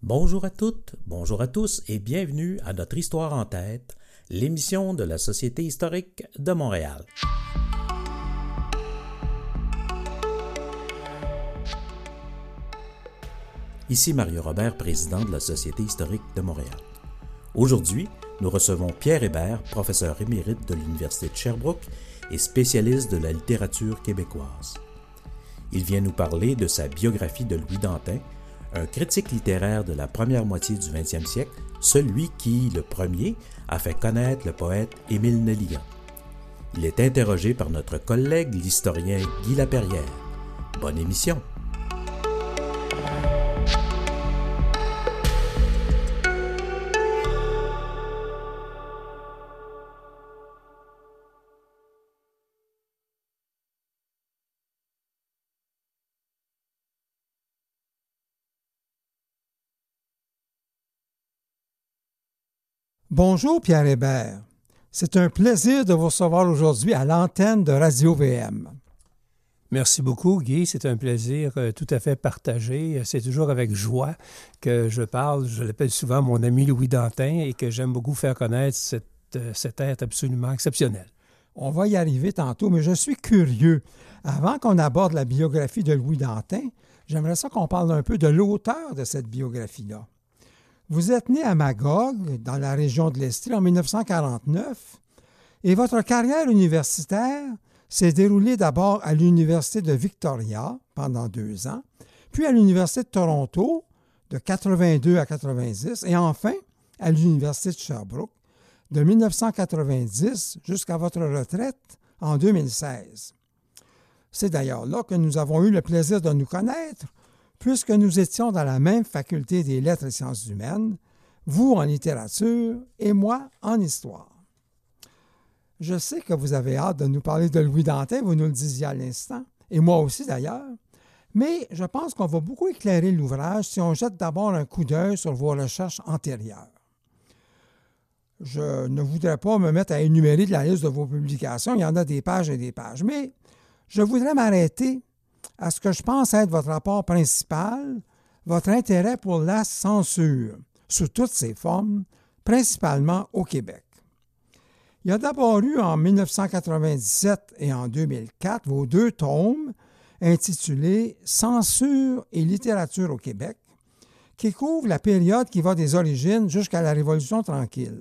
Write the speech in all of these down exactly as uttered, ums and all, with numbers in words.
Bonjour à toutes, bonjour à tous et bienvenue à notre Histoire en tête, l'émission de la Société historique de Montréal. Ici Mario Robert, président de la Société historique de Montréal. Aujourd'hui, nous recevons Pierre Hébert, professeur émérite de l'Université de Sherbrooke et spécialiste de la littérature québécoise. Il vient nous parler de sa biographie de Louis Dantin, un critique littéraire de la première moitié du vingtième siècle, celui qui, le premier, a fait connaître le poète Émile Nelligan. Il est interrogé par notre collègue l'historien Guy Laperrière. Bonne émission! Bonjour Pierre Hébert. C'est un plaisir de vous recevoir aujourd'hui à l'antenne de Radio V M. Merci beaucoup, Guy. C'est un plaisir euh, tout à fait partagé. C'est toujours avec joie que je parle. Je l'appelle souvent mon ami Louis Dantin et que j'aime beaucoup faire connaître cette, euh, cet être absolument exceptionnel. On va y arriver tantôt, mais je suis curieux. Avant qu'on aborde la biographie de Louis Dantin, j'aimerais ça qu'on parle un peu de l'auteur de cette biographie-là. Vous êtes né à Magog, dans la région de l'Estrie, en dix-neuf cent quarante-neuf, et votre carrière universitaire s'est déroulée d'abord à l'Université de Victoria pendant deux ans, puis à l'Université de Toronto de quatre-vingt-deux à quatre-vingt-dix, et enfin à l'Université de Sherbrooke de dix-neuf cent quatre-vingt-dix jusqu'à votre retraite en deux mille seize. C'est d'ailleurs là que nous avons eu le plaisir de nous connaître, puisque nous étions dans la même faculté des lettres et sciences humaines, vous en littérature et moi en histoire. Je sais que vous avez hâte de nous parler de Louis Dantin, vous nous le disiez à l'instant, et moi aussi d'ailleurs, mais je pense qu'on va beaucoup éclairer l'ouvrage si on jette d'abord un coup d'œil sur vos recherches antérieures. Je ne voudrais pas me mettre à énumérer de la liste de vos publications, il y en a des pages et des pages, mais je voudrais m'arrêter à ce que je pense être votre rapport principal, votre intérêt pour la censure, sous toutes ses formes, principalement au Québec. Il y a d'abord eu en dix-neuf cent quatre-vingt-dix-sept et en deux mille quatre vos deux tomes intitulés « Censure et littérature au Québec » qui couvrent la période qui va des origines jusqu'à la Révolution tranquille.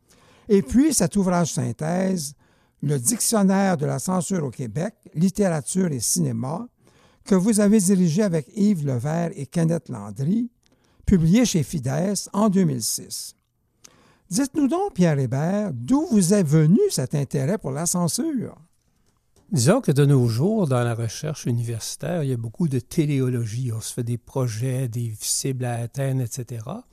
Et puis cet ouvrage synthèse, « Le dictionnaire de la censure au Québec, littérature et cinéma » que vous avez dirigé avec Yves Levert et Kenneth Landry, publié chez Fides en deux mille six. Dites-nous donc, Pierre Hébert, d'où vous est venu cet intérêt pour la censure? Disons que de nos jours, dans la recherche universitaire, il y a beaucoup de téléologie. On se fait des projets, des cibles à atteindre, et cetera.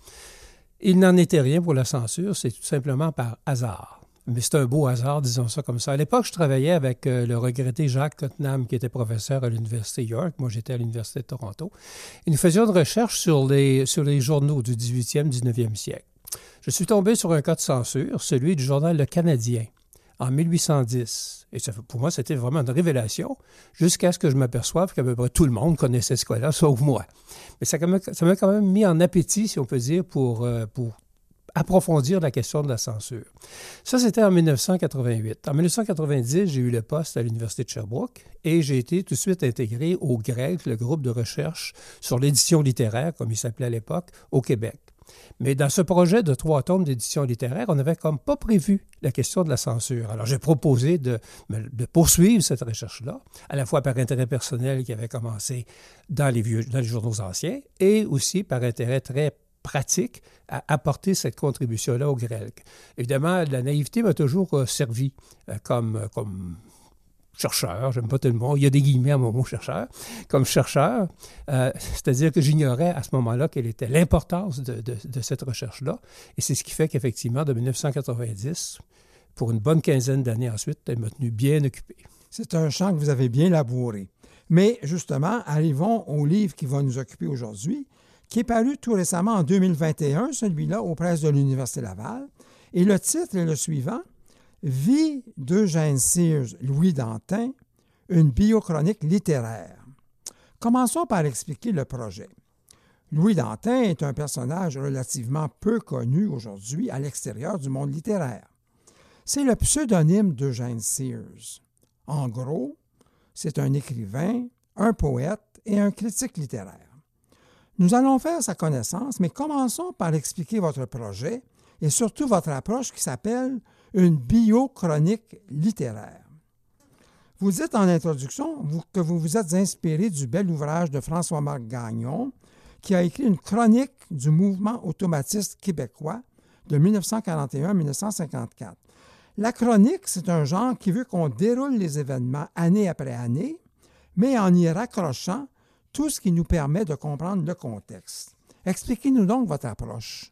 Il n'en était rien pour la censure, c'est tout simplement par hasard. Mais c'est un beau hasard, disons ça comme ça. À l'époque, je travaillais avec euh, le regretté Jacques Cottenham, qui était professeur à l'Université York. Moi, j'étais à l'Université de Toronto. Et nous faisions une recherche sur les, sur les journaux du dix-huitième, dix-neuvième siècle. Je suis tombé sur un cas de censure, celui du journal Le Canadien, en mille huit cent dix. Et ça, pour moi, c'était vraiment une révélation, jusqu'à ce que je m'aperçoive qu'à peu près tout le monde connaissait ce cas-là, sauf moi. Mais ça m'a quand même mis en appétit, si on peut dire, pour... Euh, pour approfondir la question de la censure. Ça, c'était en dix-neuf cent quatre-vingt-huit. En dix-neuf cent quatre-vingt-dix, j'ai eu le poste à l'Université de Sherbrooke et j'ai été tout de suite intégré au G R E C, le groupe de recherche sur l'édition littéraire, comme il s'appelait à l'époque, au Québec. Mais dans ce projet de trois tomes d'édition littéraire, on n'avait comme pas prévu la question de la censure. Alors, j'ai proposé de, de poursuivre cette recherche-là, à la fois par intérêt personnel qui avait commencé dans les, vieux, dans les journaux anciens et aussi par intérêt très pratique à apporter cette contribution-là au G R E C. Évidemment, la naïveté m'a toujours euh, servi euh, comme, euh, comme chercheur, j'aime pas tout le mot, il y a des guillemets à mon mot chercheur, comme chercheur, euh, c'est-à-dire que j'ignorais à ce moment-là quelle était l'importance de, de, de cette recherche-là, et c'est ce qui fait qu'effectivement, de dix-neuf cent quatre-vingt-dix, pour une bonne quinzaine d'années ensuite, elle m'a tenu bien occupé. C'est un champ que vous avez bien labouré. Mais justement, arrivons au livre qui va nous occuper aujourd'hui, qui est paru tout récemment en deux mille vingt et un, celui-là, aux presses de l'Université Laval. Et le titre est le suivant, « Vie d'Eugène Sears Louis Dantin, une biochronique littéraire ». Commençons par expliquer le projet. Louis Dantin est un personnage relativement peu connu aujourd'hui à l'extérieur du monde littéraire. C'est le pseudonyme d'Eugène Sears. En gros, c'est un écrivain, un poète et un critique littéraire. Nous allons faire sa connaissance, mais commençons par expliquer votre projet et surtout votre approche qui s'appelle une biochronique littéraire. Vous dites en introduction vous, que vous vous êtes inspiré du bel ouvrage de François-Marc Gagnon, qui a écrit une chronique du mouvement automatiste québécois de dix-neuf cent quarante et un à dix-neuf cent cinquante-quatre. La chronique, c'est un genre qui veut qu'on déroule les événements année après année, mais en y raccrochant tout ce qui nous permet de comprendre le contexte. Expliquez-nous donc votre approche.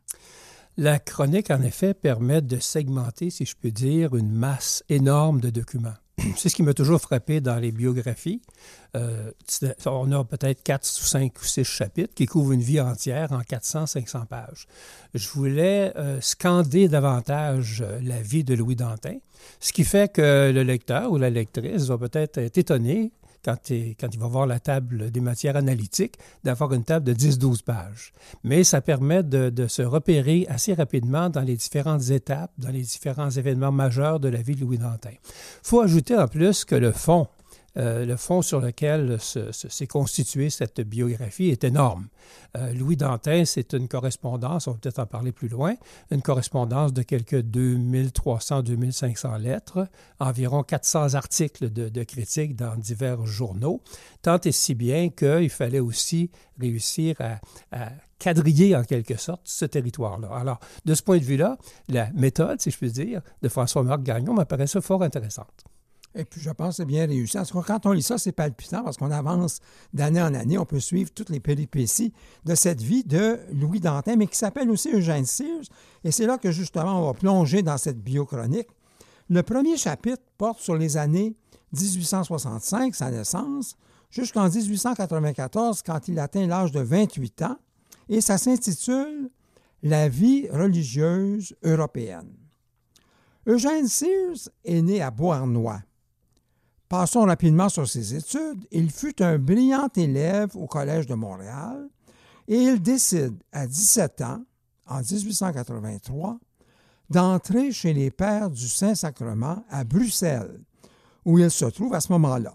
La chronique, en effet, permet de segmenter, si je peux dire, une masse énorme de documents. C'est ce qui m'a toujours frappé dans les biographies. Euh, on a peut-être quatre ou cinq ou six chapitres qui couvrent une vie entière en quatre cents à cinq cents pages. Je voulais euh, scander davantage la vie de Louis Dantin, ce qui fait que le lecteur ou la lectrice va peut-être être étonné quand, quand il va voir la table des matières analytiques, d'avoir une table de dix à douze pages. Mais ça permet de, de se repérer assez rapidement dans les différentes étapes, dans les différents événements majeurs de la vie de Louis Dantin. Il faut ajouter en plus que le fond, euh, le fond sur lequel se, se, s'est constituée cette biographie est énorme. Euh, Louis Dantin, c'est une correspondance, on va peut-être en parler plus loin, une correspondance de quelques deux mille trois cents à deux mille cinq cents lettres, environ quatre cents articles de, de critiques dans divers journaux, tant et si bien qu'il fallait aussi réussir à, à quadriller en quelque sorte ce territoire-là. Alors, de ce point de vue-là, la méthode, si je puis dire, de François-Marc Gagnon m'apparaissait fort intéressante. Et puis, je pense que c'est bien réussi. En tout cas, quand on lit ça, c'est palpitant parce qu'on avance d'année en année. On peut suivre toutes les péripéties de cette vie de Louis Dantin, mais qui s'appelle aussi Eugène Sears. Et c'est là que, justement, on va plonger dans cette biochronique. Le premier chapitre porte sur les années dix-huit cent soixante-cinq, sa naissance, jusqu'en dix-huit cent quatre-vingt-quatorze, quand il atteint l'âge de vingt-huit ans, et ça s'intitule « La vie religieuse européenne ». Eugène Sears est né à Beauharnois. Passons rapidement sur ses études. Il fut un brillant élève au Collège de Montréal et il décide à dix-sept ans, en dix-huit cent quatre-vingt-trois, d'entrer chez les Pères du Saint-Sacrement à Bruxelles, où il se trouve à ce moment-là.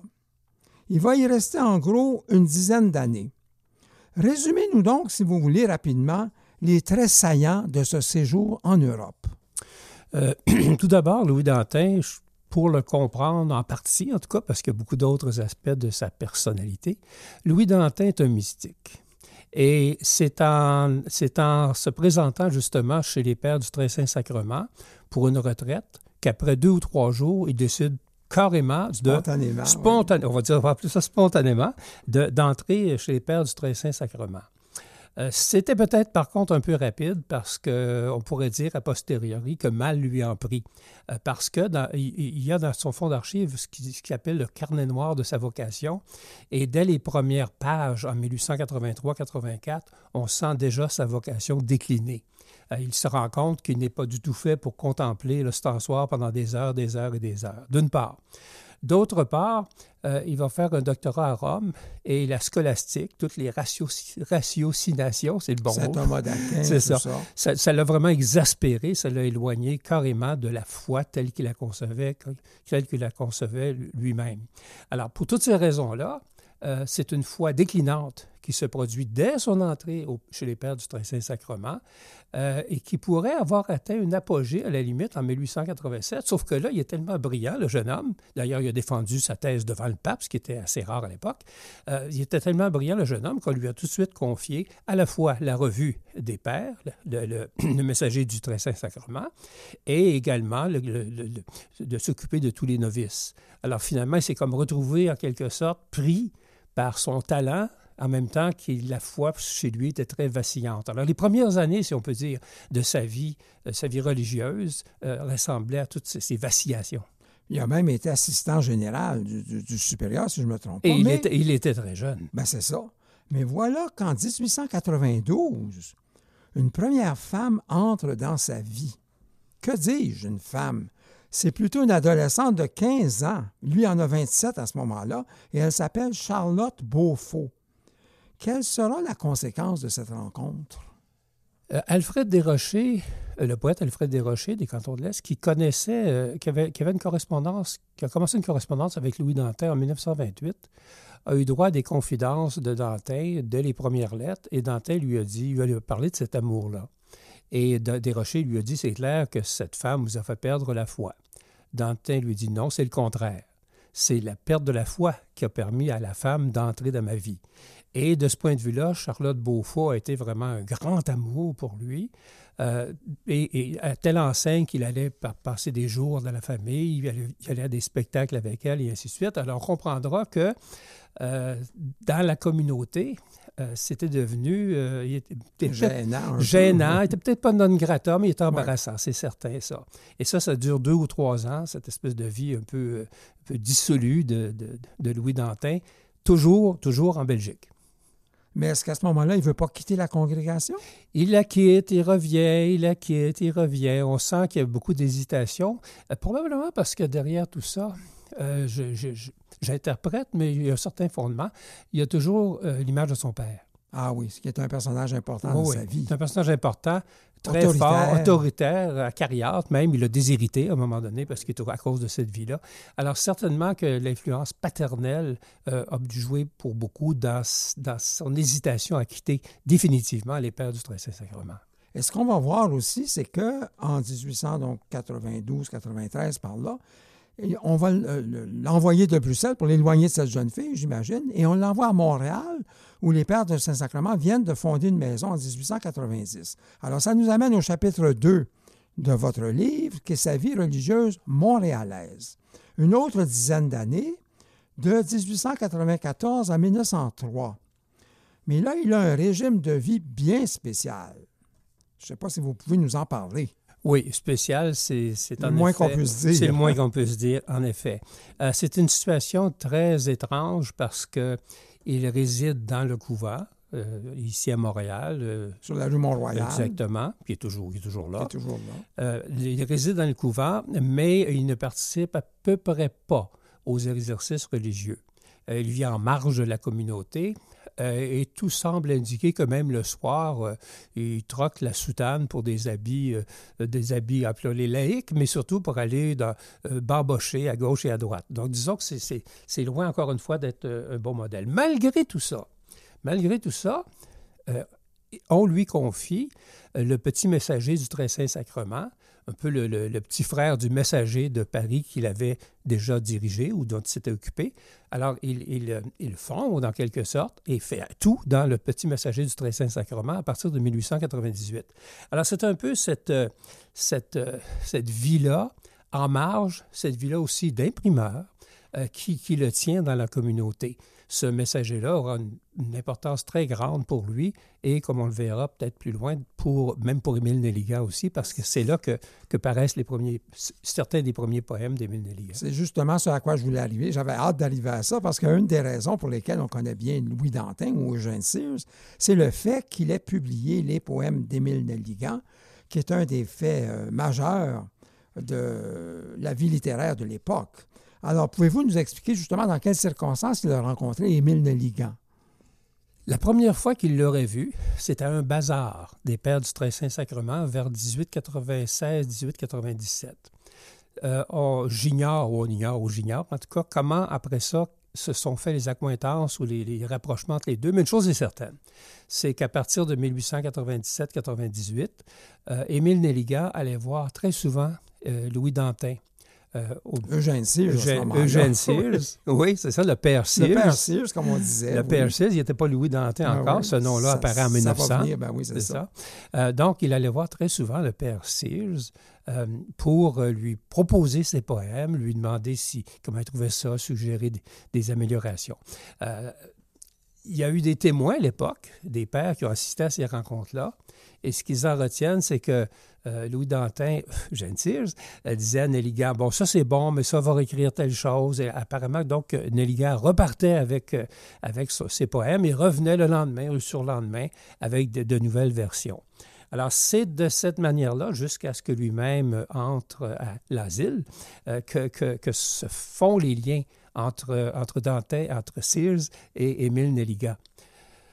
Il va y rester en gros une dizaine d'années. Résumez-nous donc, si vous voulez, rapidement, les traits saillants de ce séjour en Europe. Euh, tout d'abord, Louis Dantin, pour le comprendre en partie, en tout cas, parce qu'il y a beaucoup d'autres aspects de sa personnalité, Louis Dantin est un mystique. Et c'est en, c'est en se présentant justement chez les Pères du Très Saint-Sacrement pour une retraite qu'après deux ou trois jours, il décide carrément de... Spontanément. Spontané, oui. On va dire plus ça spontanément, de, d'entrer chez les Pères du Très Saint-Sacrement. Euh, c'était peut-être par contre un peu rapide parce qu'on pourrait dire a posteriori que mal lui en prit. Euh, parce que dans, il, il y a dans son fonds d'archives ce qu'il ce qu'il appelle le carnet noir de sa vocation. Et dès les premières pages, en dix-huit cent quatre-vingt-trois quatre-vingt-quatre, on sent déjà sa vocation décliner. Euh, il se rend compte qu'il n'est pas du tout fait pour contempler le stensoir pendant des heures, des heures et des heures, d'une part. D'autre part, euh, il va faire un doctorat à Rome et la scolastique, toutes les ratioci- ratiocinations, c'est le bon Saint mot. Thomas d'Aquin, c'est tout ça. ça. ça. Ça l'a vraiment exaspéré, ça l'a éloigné carrément de la foi telle qu'il la concevait, telle qu'il la concevait lui-même. Alors, pour toutes ces raisons-là, euh, c'est une foi déclinante qui se produit dès son entrée au, chez les Pères du Très Saint-Sacrement euh, et qui pourrait avoir atteint une apogée à la limite en dix-huit cent quatre-vingt-sept, sauf que là, il est tellement brillant, le jeune homme, d'ailleurs, il a défendu sa thèse devant le pape, ce qui était assez rare à l'époque, euh, il était tellement brillant, le jeune homme, qu'on lui a tout de suite confié à la fois la revue des Pères, le, le, le messager du Très Saint-Sacrement, et également le, le, le, le, de s'occuper de tous les novices. Alors finalement, il s'est comme retrouvé en quelque sorte pris par son talent, en même temps que la foi chez lui était très vacillante. Alors, les premières années, si on peut dire, de sa vie, de sa vie religieuse, euh, ressemblaient à toutes ces, ces vacillations. Il a même été assistant général du, du, du supérieur, si je ne me trompe pas. Et il, mais, était, il était très jeune. Ben c'est ça. Mais voilà qu'en dix-huit cent quatre-vingt-douze, une première femme entre dans sa vie. Que dis-je, une femme? C'est plutôt une adolescente de quinze ans. Lui en a vingt-sept à ce moment-là, et elle s'appelle Charlotte Beaufort, Quelle sera la conséquence de cette rencontre? Euh, Alfred Desrochers, euh, le poète Alfred Desrochers des Cantons de l'Est, qui connaissait, euh, qui, avait, qui avait une correspondance, qui a commencé une correspondance avec Louis Dantin en mille neuf cent vingt-huit, a eu droit à des confidences de Dantin dès les premières lettres, et Dantin lui a dit, il lui a parlé de cet amour-là. Et Desrochers lui a dit, c'est clair que cette femme vous a fait perdre la foi. Dantin lui dit, non, c'est le contraire. C'est la perte de la foi qui a permis à la femme d'entrer dans ma vie. Et de ce point de vue-là, Charlotte Beaufoy a été vraiment un grand amour pour lui. Euh, et, et à telle enseigne qu'il allait par, passer des jours dans la famille, il allait, il allait à des spectacles avec elle et ainsi de suite. Alors, on comprendra que euh, dans la communauté, euh, c'était devenu euh, il était gênant. Gênant. Il n'était peut-être pas non grata, mais il était embarrassant, ouais. C'est certain, ça. Et ça, ça dure deux ou trois ans, cette espèce de vie un peu, un peu dissolue de, de, de Louis Dantin, toujours, toujours en Belgique. Mais est-ce qu'à ce moment-là, il ne veut pas quitter la congrégation? Il la quitte, il revient, il la quitte, il revient. On sent qu'il y a beaucoup d'hésitation. Euh, probablement parce que derrière tout ça, euh, je, je, je, j'interprète, mais il y a un certain fondement. Il y a toujours euh, l'image de son père. Ah oui, ce qui est un personnage important oh, de oui, sa vie. C'est un personnage important, très autoritaire. fort, autoritaire, acariâtre même. Il a déshérité à un moment donné parce qu'il est à cause de cette vie-là. Alors certainement que l'influence paternelle euh, a dû jouer pour beaucoup dans, dans son hésitation à quitter définitivement les pères du Très Saint-Sacrement. Et ce qu'on va voir aussi, c'est qu'en dix-huit cent quatre-vingt-douze quatre-vingt-treize, par là, on va l'envoyer de Bruxelles pour l'éloigner de cette jeune fille, j'imagine, et on l'envoie à Montréal, où les Pères de Saint-Sacrement viennent de fonder une maison en dix-huit cent quatre-vingt-dix. Alors, ça nous amène au chapitre deux de votre livre, qui est sa vie religieuse montréalaise. Une autre dizaine d'années, de dix-huit cent quatre-vingt-quatorze à mille neuf cent trois. Mais là, il a un régime de vie bien spécial. Je ne sais pas si vous pouvez nous en parler. Oui, spécial, c'est, c'est en le moins effet, qu'on puisse dire. C'est le moins qu'on puisse dire, en effet. Euh, c'est une situation très étrange parce qu'il réside dans le couvent, euh, ici à Montréal. Euh, Sur la rue Mont-Royal. Exactement, qui est toujours, qui est toujours là. Qui est toujours là. Euh, il réside dans le couvent, mais il ne participe à peu près pas aux exercices religieux. Euh, il vit en marge de la communauté. Euh, et tout semble indiquer que même le soir, euh, il troque la soutane pour des habits, euh, des habits appelés laïques, mais surtout pour aller dans, euh, barbocher à gauche et à droite. Donc, disons que c'est, c'est, c'est loin, encore une fois, d'être euh, un bon modèle. Malgré tout ça, malgré tout ça, euh, on lui confie euh, le petit messager du Très Saint-Sacrement, un peu le, le, le petit frère du messager de Paris qu'il avait déjà dirigé ou dont il s'était occupé. Alors, il, il, il fonde, en quelque sorte, et fait tout dans le petit messager du Très Saint-Sacrement à partir de mille huit cent quatre-vingt-dix-huit. Alors, c'est un peu cette, cette, cette vie-là, en marge, cette vie-là aussi d'imprimeur, euh, qui, qui le tient dans la communauté. Ce messager-là aura une, une importance très grande pour lui et, comme on le verra peut-être plus loin, pour, même pour Émile Nelligan aussi, parce que c'est là que, que paraissent les premiers, certains des premiers poèmes d'Émile Nelligan. C'est justement ce à quoi je voulais arriver. J'avais hâte d'arriver à ça parce qu'une des raisons pour lesquelles on connaît bien Louis Dantin ou Eugène Sears, c'est le fait qu'il ait publié les poèmes d'Émile Nelligan, qui est un des faits euh, majeurs de la vie littéraire de l'époque. Alors, pouvez-vous nous expliquer justement dans quelles circonstances il a rencontré Émile Nelligan? La première fois qu'il l'aurait vu, c'était à un bazar des Pères du Très Saint-Sacrement vers dix-huit quatre-vingt-seize dix-huit quatre-vingt-dix-sept. Euh, on, j'ignore, ou on ignore, ou j'ignore, en tout cas, comment après ça se sont fait les accointances ou les, les rapprochements entre les deux. Mais une chose est certaine, c'est qu'à partir de mille huit cent quatre-vingt-dix-sept quatre-vingt-dix-huit, euh, Émile Nelligan allait voir très souvent euh, Louis Dantin. Euh, au... Eugène Sears. Eugène, Eugène Sears. Oui, c'est ça, le père Sears. Le père Sears, comme on disait. Le oui. père Sears, il n'était pas Louis Dantin ah, encore. Oui. Ce nom-là ça, apparaît en mille neuf cents. Ça va venir, ben oui, c'est, c'est ça. ça. Euh, donc, il allait voir très souvent le père Sears euh, pour euh, lui proposer ses poèmes, lui demander si, comment il trouvait ça, suggérer des, des améliorations. Euh, il y a eu des témoins à l'époque, des pères qui ont assisté à ces rencontres-là. Et ce qu'ils en retiennent, c'est que euh, Louis Dantin, Eugène Sears, euh, disait à Nelligan, bon, ça c'est bon, mais ça va réécrire telle chose. Et apparemment, donc, Nelligan repartait avec, euh, avec ça, ses poèmes et revenait le lendemain ou le surlendemain avec de, de nouvelles versions. Alors, c'est de cette manière-là, jusqu'à ce que lui-même entre à l'asile, euh, que, que, que se font les liens entre, entre Dantin, entre Sears et Émile Nelligan.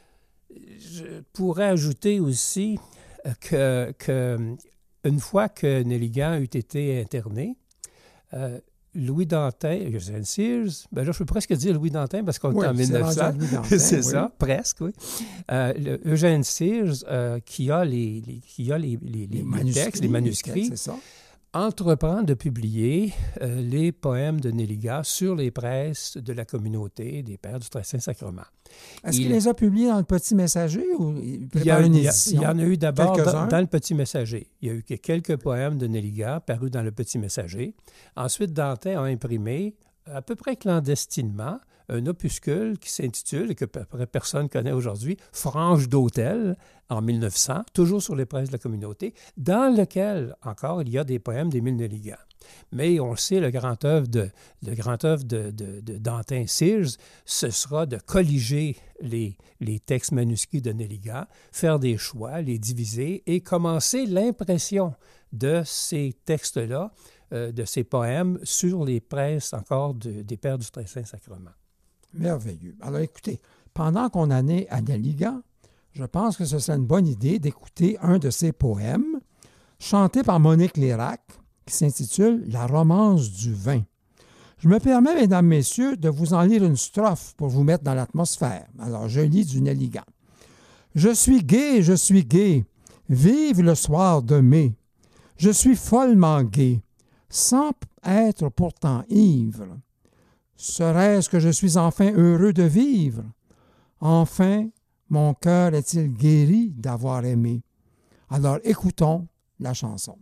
Je pourrais ajouter aussi que, que une fois que Nelligan eut été interné, euh, Louis Dantin, Eugène Sears, ben là, je peux presque dire Louis Dantin parce qu'on oui, est en mille neuf cents. C'est, c'est oui. ça, presque, oui. Euh, le, Eugène Sears, euh, qui a les, les, qui a les, les, les, les textes, les manuscrits, les textes, c'est ça. entreprend de publier euh, les poèmes de Nelligan sur les presses de la communauté des Pères du Très Saint-Sacrement. Est-ce il, qu'il les a publiés dans le Petit Messager ou il prépare il y a, une édition? Il y en a eu d'abord dans, dans le Petit Messager. Il y a eu quelques poèmes de Nelligan parus dans le Petit Messager. Ensuite, Dantin a imprimé, à peu près clandestinement, un opuscule qui s'intitule, et que personne ne connaît aujourd'hui, « Frange d'Autel » en mille neuf cents, toujours sur les presses de la communauté, dans lequel, encore, il y a des poèmes d'Émile Nelligan. Mais on le sait, le grand œuvre de, le grand œuvre de, de, de Dantin Sears, ce sera de colliger les, les textes manuscrits de Nelligan, faire des choix, les diviser et commencer l'impression de ces textes-là, euh, de ces poèmes, sur les presses encore de, des Pères du Très Saint-Sacrement. Merveilleux. Alors écoutez, pendant qu'on en est à Nelligan, je pense que ce serait une bonne idée d'écouter un de ses poèmes, chanté par Monique Lérac, qui s'intitule « La romance du vin ». Je me permets, mesdames, messieurs, de vous en lire une strophe pour vous mettre dans l'atmosphère. Alors, je lis du Nelligan. « Je suis gai, je suis gai, vive le soir de mai. Je suis follement gai, sans être pourtant ivre. Serait-ce que je suis enfin heureux de vivre? Enfin, mon cœur est-il guéri d'avoir aimé? » Alors, écoutons la chanson.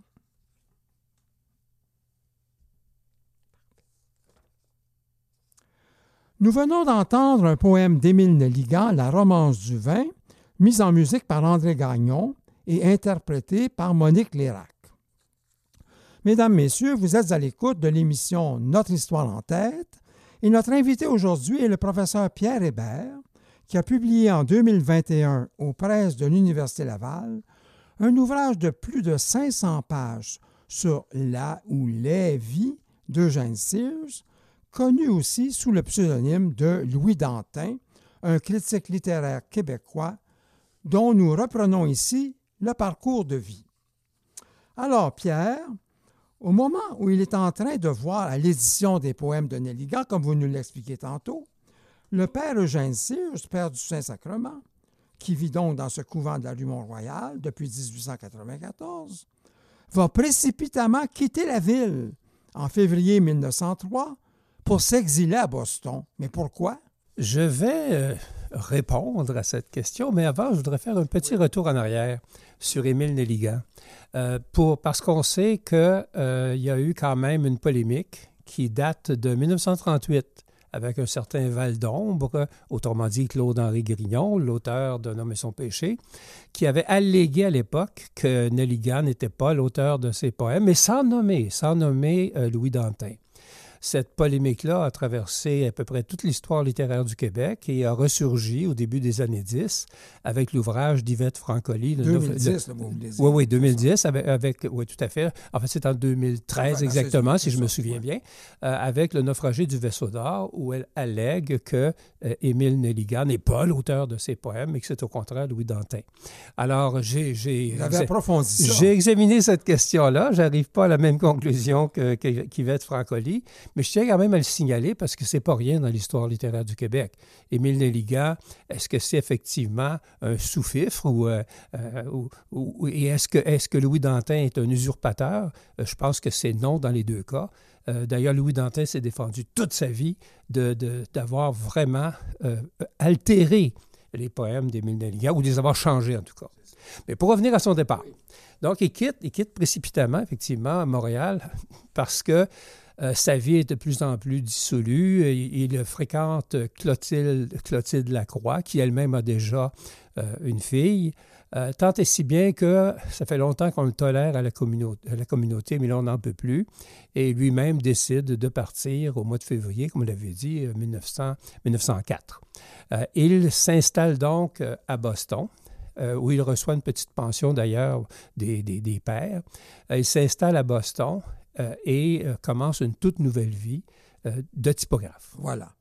Nous venons d'entendre un poème d'Émile Nelligan, La romance du vin, mis en musique par André Gagnon et interprété par Monique Lérac. Mesdames, Messieurs, vous êtes à l'écoute de l'émission Notre Histoire en tête et notre invité aujourd'hui est le professeur Pierre Hébert qui a publié en deux mille vingt et un aux presses de l'Université Laval un ouvrage de plus de cinq cents pages sur la ou les vies d'Eugène Sears, connu aussi sous le pseudonyme de Louis Dantin, un critique littéraire québécois dont nous reprenons ici le parcours de vie. Alors, Pierre, au moment où il est en train de voir à l'édition des poèmes de Nelligan, comme vous nous l'expliquez tantôt, le père Eugène Sears, père du Saint-Sacrement, qui vit donc dans ce couvent de la rue Mont-Royal depuis dix-huit cent quatre-vingt-quatorze, va précipitamment quitter la ville en février mille neuf cent trois pour s'exiler à Boston. Mais pourquoi? Je vais euh, répondre à cette question, mais avant, je voudrais faire un petit oui. retour en arrière sur Émile Nelligan. Euh, pour, parce qu'on sait qu'il euh, y a eu quand même une polémique qui date de mille neuf cent trente-huit avec un certain Val d'Ombre, autrement dit Claude-Henri Grignon, l'auteur de Nommer son péché, qui avait allégué à l'époque que Nelligan n'était pas l'auteur de ses poèmes, mais sans nommer, sans nommer euh, Louis Dantin. Cette polémique-là a traversé à peu près toute l'histoire littéraire du Québec et a ressurgi au début des années dix avec l'ouvrage d'Yvette Francoli. Le deux mille dix, le, le, vous me Oui, oui, deux mille dix, avec, avec, oui, tout à fait. En fait, c'est en deux mille treize enfin, exactement, c'est, c'est, si je me souviens ouais. bien, euh, avec Le naufragé du vaisseau d'or, où elle allègue que euh, Émile Nelligan n'est pas l'auteur de ses poèmes, mais que c'est au contraire Louis Dantin. Alors, j'ai, j'ai, Vous avez approfondi ça. J'ai examiné cette question-là. Je n'arrive pas à la même conclusion que, que, qu'Yvette Francoli. Mais je tiens quand même à le signaler parce que c'est pas rien dans l'histoire littéraire du Québec. Émile Nelligan, est-ce que c'est effectivement un sous-fifre ou, euh, ou, ou et est-ce que, est-ce que Louis Dantin est un usurpateur? Euh, je pense que c'est non dans les deux cas. Euh, d'ailleurs, Louis Dantin s'est défendu toute sa vie de, de, d'avoir vraiment euh, altéré les poèmes d'Émile Nelligan ou de les avoir changés en tout cas. Mais pour revenir à son départ. Donc, il quitte, il quitte précipitamment, effectivement, à Montréal parce que Euh, sa vie est de plus en plus dissolue. Il, il fréquente Clotilde, Clotilde Lacroix, qui elle-même a déjà euh, une fille. Euh, tant et si bien que ça fait longtemps qu'on le tolère à la, communauté, à la communauté, mais là, on n'en peut plus. Et lui-même décide de partir au mois de février, comme on l'avait dit, mille neuf cents, mille neuf cent quatre. Euh, il s'installe donc à Boston, euh, où il reçoit une petite pension d'ailleurs des, des, des pères. Euh, il s'installe à Boston. Euh, et euh, commence une toute nouvelle vie euh, de typographe. Voilà.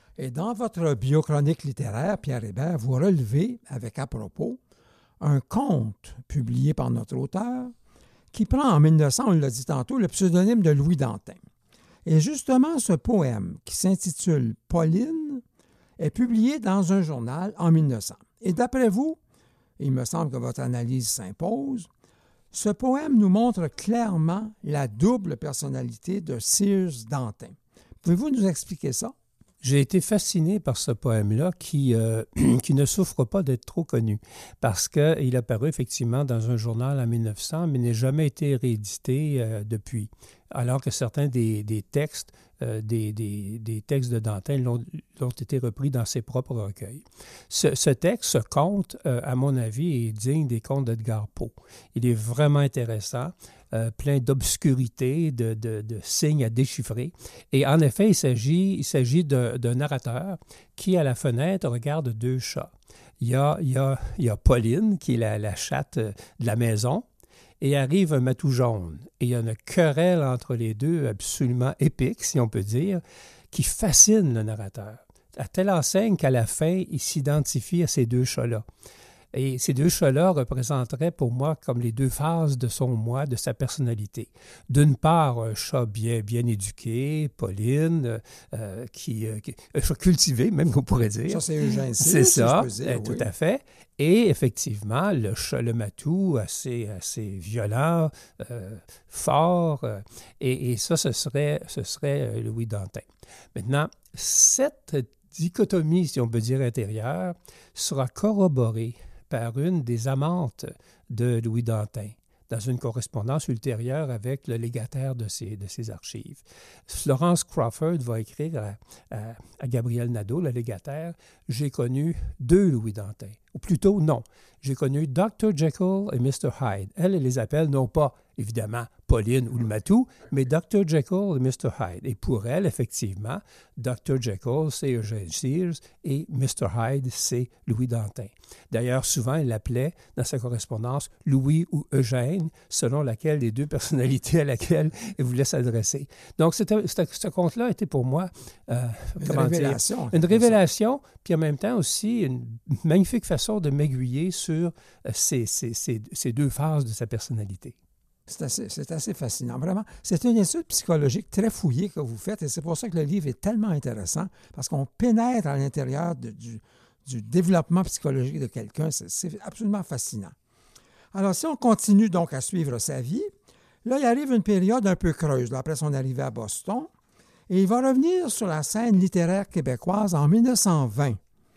Et dans votre biochronique littéraire, Pierre Hébert, vous relevez, avec à propos, un conte publié par notre auteur qui prend en mille neuf cents, on l'a dit tantôt, le pseudonyme de Louis Dantin. Et justement, ce poème qui s'intitule « Pauline » est publié dans un journal en mille neuf cents. Et d'après vous, il me semble que votre analyse s'impose, ce poème nous montre clairement la double personnalité de Sears Dantin. Pouvez-vous nous expliquer ça? J'ai été fasciné par ce poème-là qui, euh, qui ne souffre pas d'être trop connu parce qu'il a paru effectivement dans un journal en mille neuf cents, mais n'a jamais été réédité euh, depuis. Alors que certains des, des textes, euh, des, des, des textes de Dantin l'ont, l'ont été repris dans ses propres recueils. Ce, ce texte, ce conte, euh, à mon avis, est digne des contes d'Edgar Poe. Il est vraiment intéressant, euh, plein d'obscurité, de, de, de signes à déchiffrer. Et en effet, il s'agit, il s'agit d'un, d'un narrateur qui, à la fenêtre, regarde deux chats. Il y a, il y a, il y a Pauline, qui est la, la chatte de la maison, et arrive un matou jaune. Et il y a une querelle entre les deux absolument épique, si on peut dire, qui fascine le narrateur. À telle enseigne qu'à la fin, il s'identifie à ces deux chats-là. Et ces deux chats-là représenteraient pour moi comme les deux phases de son moi, de sa personnalité. D'une part, un chat bien, bien éduqué, Pauline, euh, qui, euh, qui, un chat cultivé, même qu'on pourrait dire. Ça, c'est Eugène Cyr, c'est ça, si je peux dire, tout oui. à fait. Et effectivement, le chat, le matou, assez, assez violent, euh, fort. Euh, et, et ça, ce serait, ce serait Louis Dantin. Maintenant, cette dichotomie, si on peut dire intérieure, sera corroborée par une des amantes de Louis Dantin, dans une correspondance ultérieure avec le légataire de ses, de ses archives. Florence Crawford va écrire à, à, à Gabriel Nadeau, le légataire, « J'ai connu deux Louis Dantin. » Ou plutôt, non. J'ai connu docteur Jekyll et mister Hyde. Elle, elle les appelle non pas, évidemment, Pauline ou le matou, mais docteur Jekyll et mister Hyde. Et pour elle, effectivement, docteur Jekyll, c'est Eugène Cyr et mister Hyde, c'est Louis Dantin. D'ailleurs, souvent, elle l'appelait, dans sa correspondance, Louis ou Eugène, selon laquelle des deux personnalités à laquelle elle voulait s'adresser. Donc, c'était, c'était, ce conte-là était pour moi euh, une révélation. Dire, une révélation, puis en même temps aussi une magnifique façon de m'aiguiller sur euh, ces, ces, ces, ces deux phases de sa personnalité. C'est assez, c'est assez fascinant, vraiment. C'est une étude psychologique très fouillée que vous faites et c'est pour ça que le livre est tellement intéressant parce qu'on pénètre à l'intérieur de, du, du développement psychologique de quelqu'un. C'est, c'est absolument fascinant. Alors, si on continue donc à suivre sa vie, là, il arrive une période un peu creuse, là, après son arrivée à Boston, et il va revenir sur la scène littéraire québécoise en mille neuf cent vingt,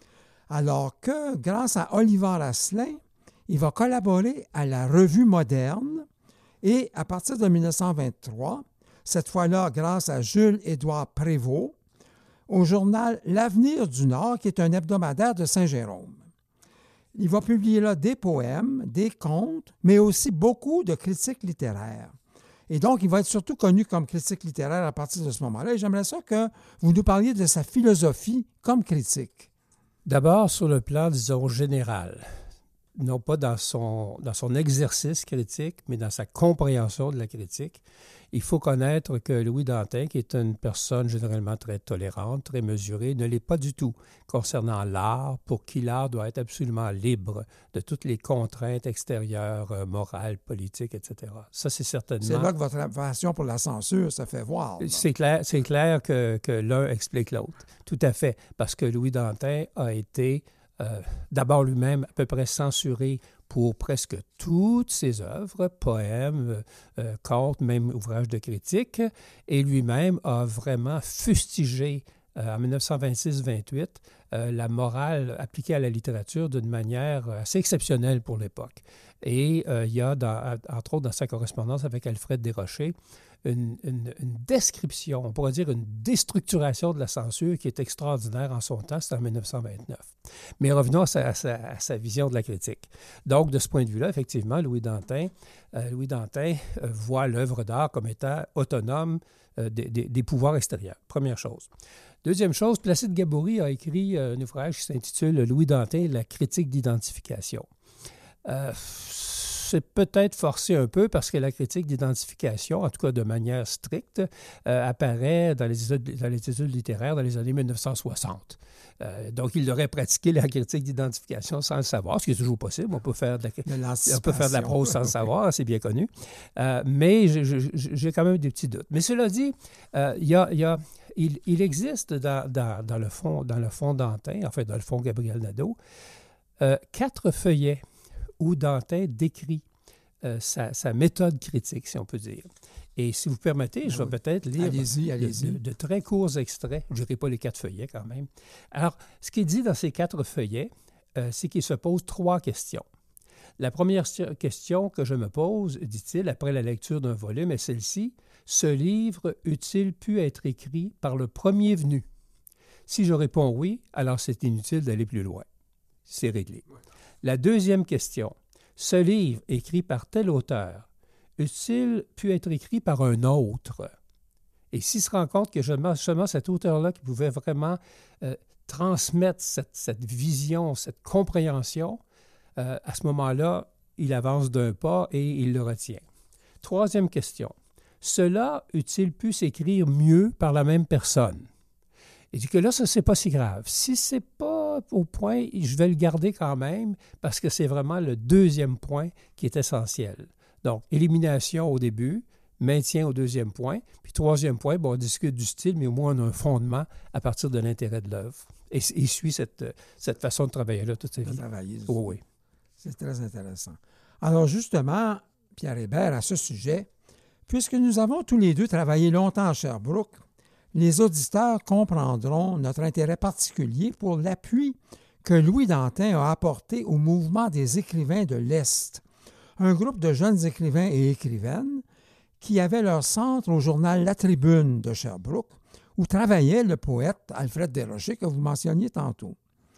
alors que, grâce à Oliver Asselin, il va collaborer à la Revue moderne. Et à partir de mille neuf cent vingt-trois, cette fois-là grâce à Jules-Édouard Prévost, au journal L'Avenir du Nord, qui est un hebdomadaire de Saint-Jérôme. Il va publier là des poèmes, des contes, mais aussi beaucoup de critiques littéraires. Et donc, il va être surtout connu comme critique littéraire à partir de ce moment-là. Et j'aimerais ça que vous nous parliez de sa philosophie comme critique. D'abord, sur le plan, disons, général. Non pas dans son, dans son exercice critique, mais dans sa compréhension de la critique. Il faut connaître que Louis Dantin, qui est une personne généralement très tolérante, très mesurée, ne l'est pas du tout concernant l'art, pour qui l'art doit être absolument libre de toutes les contraintes extérieures, euh, morales, politiques, et cetera. Ça, c'est certainement... C'est là que votre passion pour la censure se fait voir. C'est clair, c'est clair que, que l'un explique l'autre. Tout à fait, parce que Louis Dantin a été... Euh, d'abord lui-même à peu près censuré pour presque toutes ses œuvres, poèmes, euh, contes, même ouvrages de critique, et lui-même a vraiment fustigé euh, en dix-neuf cent vingt-six vingt-huit euh, la morale appliquée à la littérature d'une manière assez exceptionnelle pour l'époque. Et euh, il y a, dans, entre autres dans sa correspondance avec Alfred Desrochers, Une, une, une description, on pourrait dire une déstructuration de la censure qui est extraordinaire en son temps, c'est en dix-neuf cent vingt-neuf. Mais revenons à sa, à sa, à sa vision de la critique. Donc, de ce point de vue-là, effectivement, Louis Dantin, euh, Louis Dantin euh, voit l'œuvre d'art comme étant autonome euh, des, des, des pouvoirs extérieurs, première chose. Deuxième chose, Placide Gabory a écrit un ouvrage qui s'intitule « Louis Dantin, la critique d'identification ». Euh, c'est peut-être forcé un peu parce que la critique d'identification, en tout cas de manière stricte, euh, apparaît dans les, études, dans les études littéraires dans les années mille neuf cent soixante. Euh, donc, il aurait pratiqué la critique d'identification sans le savoir, ce qui est toujours possible. On peut faire de la, de on peut faire de la prose sans le savoir, c'est bien connu. Euh, mais je, je, j'ai quand même des petits doutes. Mais cela dit, euh, il, y a, il, y a, il, il existe dans, dans, dans, le fond, dans le fond Dantin, enfin dans le fond Gabriel Nadeau, euh, quatre feuillets où Dantin décrit euh, sa, sa méthode critique, si on peut dire. Et si vous permettez, je vais oui. peut-être lire allez-y, allez-y. De, de, de très courts extraits. Je n'irai pas les quatre feuillets quand même. Alors, ce qui est dit dans ces quatre feuillets, euh, c'est qu'il se pose trois questions. La première question que je me pose, dit-il, après la lecture d'un volume, est celle-ci. Ce livre eût-il pu être écrit par le premier venu? Si je réponds oui, alors c'est inutile d'aller plus loin. C'est réglé. La deuxième question. Ce livre, écrit par tel auteur, eût-il pu être écrit par un autre? Et s'il se rend compte que seulement cet auteur-là qui pouvait vraiment euh, transmettre cette, cette vision, cette compréhension, euh, à ce moment-là, il avance d'un pas et il le retient. Troisième question. Cela eût-il pu s'écrire mieux par la même personne? Il dit que là, ça, c'est pas si grave. Si c'est pas au point, je vais le garder quand même parce que c'est vraiment le deuxième point qui est essentiel. Donc, élimination au début, maintien au deuxième point. Puis troisième point, bon, on discute du style, mais au moins on a un fondement à partir de l'intérêt de l'œuvre. Et il suit cette, cette façon de travailler-là toute sa vie. De travailler. Oh, oui. C'est très intéressant. Alors justement, Pierre Hébert, à ce sujet, puisque nous avons tous les deux travaillé longtemps à Sherbrooke, les auditeurs comprendront notre intérêt particulier pour l'appui que Louis Dantin a apporté au mouvement des écrivains de l'Est, un groupe de jeunes écrivains et écrivaines qui avaient leur centre au journal La Tribune de Sherbrooke, où travaillait le poète Alfred Desrochers que vous mentionniez tantôt.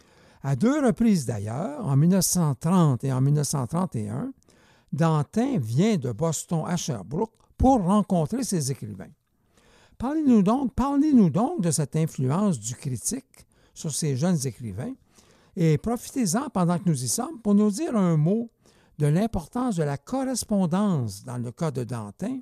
À deux reprises d'ailleurs, en mille neuf cent trente et en mille neuf cent trente et un, Dantin vient de Boston à Sherbrooke pour rencontrer ses écrivains. Parlez-nous donc, parlez-nous donc de cette influence du critique sur ces jeunes écrivains et profitez-en pendant que nous y sommes pour nous dire un mot de l'importance de la correspondance dans le cas de Dantin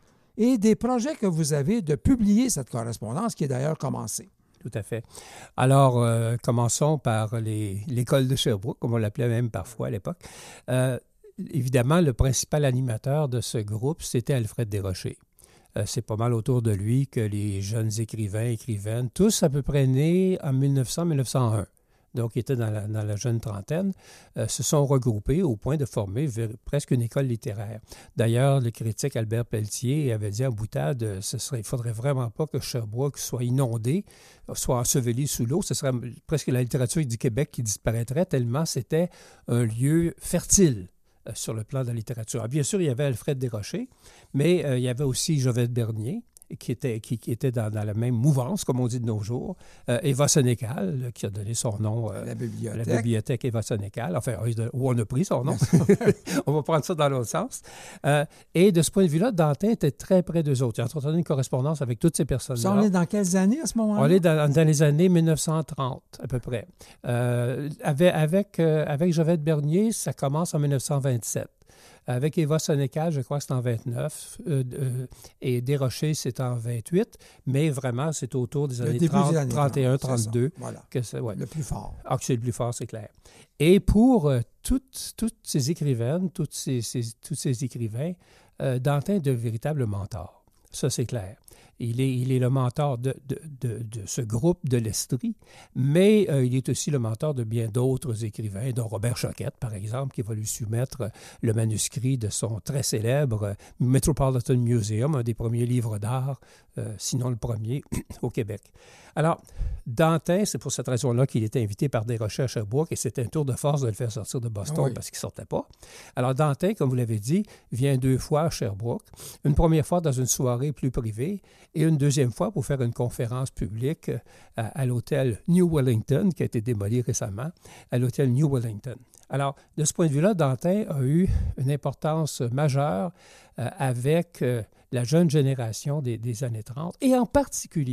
et des projets que vous avez de publier cette correspondance qui est d'ailleurs commencée. Tout à fait. Alors, euh, commençons par les, l'école de Sherbrooke, comme on l'appelait même parfois à l'époque. Euh, évidemment, le principal animateur de ce groupe, c'était Alfred Desrochers. Euh, c'est pas mal autour de lui que les jeunes écrivains, écrivaines, tous à peu près nés en mille neuf cents à mille neuf cent un, donc qui étaient dans la, dans la jeune trentaine, euh, se sont regroupés au point de former vers, presque une école littéraire. D'ailleurs, le critique Albert Pelletier avait dit en boutade, ce serait, il ne faudrait vraiment pas que Sherbrooke soit inondé, soit enseveli sous l'eau. Ce serait presque la littérature du Québec qui disparaîtrait tellement c'était un lieu fertile sur le plan de la littérature. Alors, bien sûr, il y avait Alfred Desrochers, mais euh, il y avait aussi Jovette Bernier, qui était, qui, qui était dans, dans la même mouvance, comme on dit de nos jours. Euh, Eva Sénécal, qui a donné son nom euh, la bibliothèque. à la bibliothèque Eva Sénécal, enfin, où on a pris son nom. On va prendre ça dans l'autre sens. Euh, et de ce point de vue-là, Dantin était très près d'eux autres. Il a entretenu une correspondance avec toutes ces personnes-là. Ça, on est dans quelles années à ce moment-là? On est dans, dans les années mille neuf cent trente, à peu près. Euh, avec avec, euh, avec Jovette Bernier, ça commence en mille neuf cent vingt-sept. Avec Eva Sénécal, je crois que c'est en vingt-neuf, euh, euh, et Desrochers, c'est en vingt-huit, mais vraiment, c'est autour des années trente, des années trente et un, trente-deux. Voilà. Que c'est, ouais. Le plus fort. Ah, que c'est le plus fort, c'est clair. Et pour euh, toutes, toutes ces écrivaines, toutes ces, ces, tous ces écrivains, euh, Dantin est de véritables mentors. Ça, c'est clair. Il est, il est le mentor de, de, de, de ce groupe de l'Estrie, mais euh, il est aussi le mentor de bien d'autres écrivains, dont Robert Choquette, par exemple, qui va lui soumettre le manuscrit de son très célèbre Metropolitan Museum, un des premiers livres d'art, euh, sinon le premier, au Québec. Alors, Dantin, c'est pour cette raison-là qu'il était invité par Desrochers à Sherbrooke, et c'était un tour de force de le faire sortir de Boston oui. parce qu'il ne sortait pas. Alors, Dantin, comme vous l'avez dit, vient deux fois à Sherbrooke, une première fois dans une soirée plus privée, et une deuxième fois pour faire une conférence publique à, à l'hôtel New Wellington, qui a été démoli récemment, à l'hôtel New Wellington. Alors, de ce point de vue-là, Dantin a eu une importance majeure euh, avec euh, la jeune génération des, des années trente, et en particulier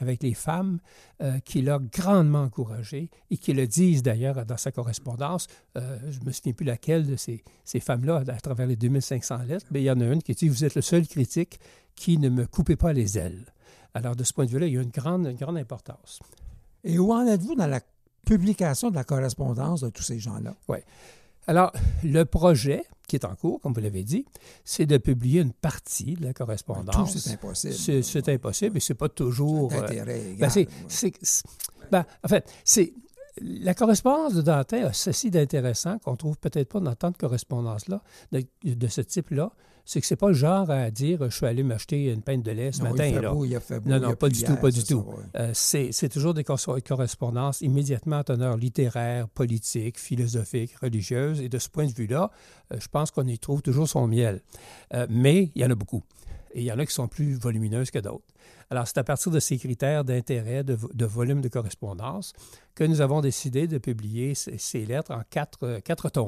avec les femmes euh, qui l'a grandement encouragé et qui le disent d'ailleurs dans sa correspondance. Euh, je ne me souviens plus laquelle de ces, ces femmes-là à travers les deux mille cinq cents lettres, mais il y en a une qui dit « Vous êtes le seul critique qui ne me coupez pas les ailes ». Alors, de ce point de vue-là, il y a une grande, une grande importance. Et où en êtes-vous dans la publication de la correspondance de tous ces gens-là? Oui. Alors, le projet qui est en cours, comme vous l'avez dit, c'est de publier une partie de la correspondance. Tout, c'est impossible. C'est, c'est impossible et c'est pas toujours... C'est d'intérêt égal. Euh, ben c'est, c'est, c'est, ben, en fait, c'est... La correspondance de Dantin a ceci d'intéressant qu'on ne trouve peut-être pas dans tant de correspondances-là, de, de ce type-là, c'est que c'est pas le genre à dire « je suis allé m'acheter une pinte de lait ce non, matin ». Il fait là. beau, il a fait beau, non, il non, a pas plu du hier, tout, pas du c'est tout. ça, ouais. euh, c'est, c'est toujours des correspondances immédiatement à teneur littéraire, politique, philosophique, religieuse, et de ce point de vue-là, euh, je pense qu'on y trouve toujours son miel. Euh, mais il y en a beaucoup. Et il y en a qui sont plus volumineuses que d'autres. Alors, c'est à partir de ces critères d'intérêt, de, de volume de correspondance, que nous avons décidé de publier ces, ces lettres en quatre, euh, quatre tomes,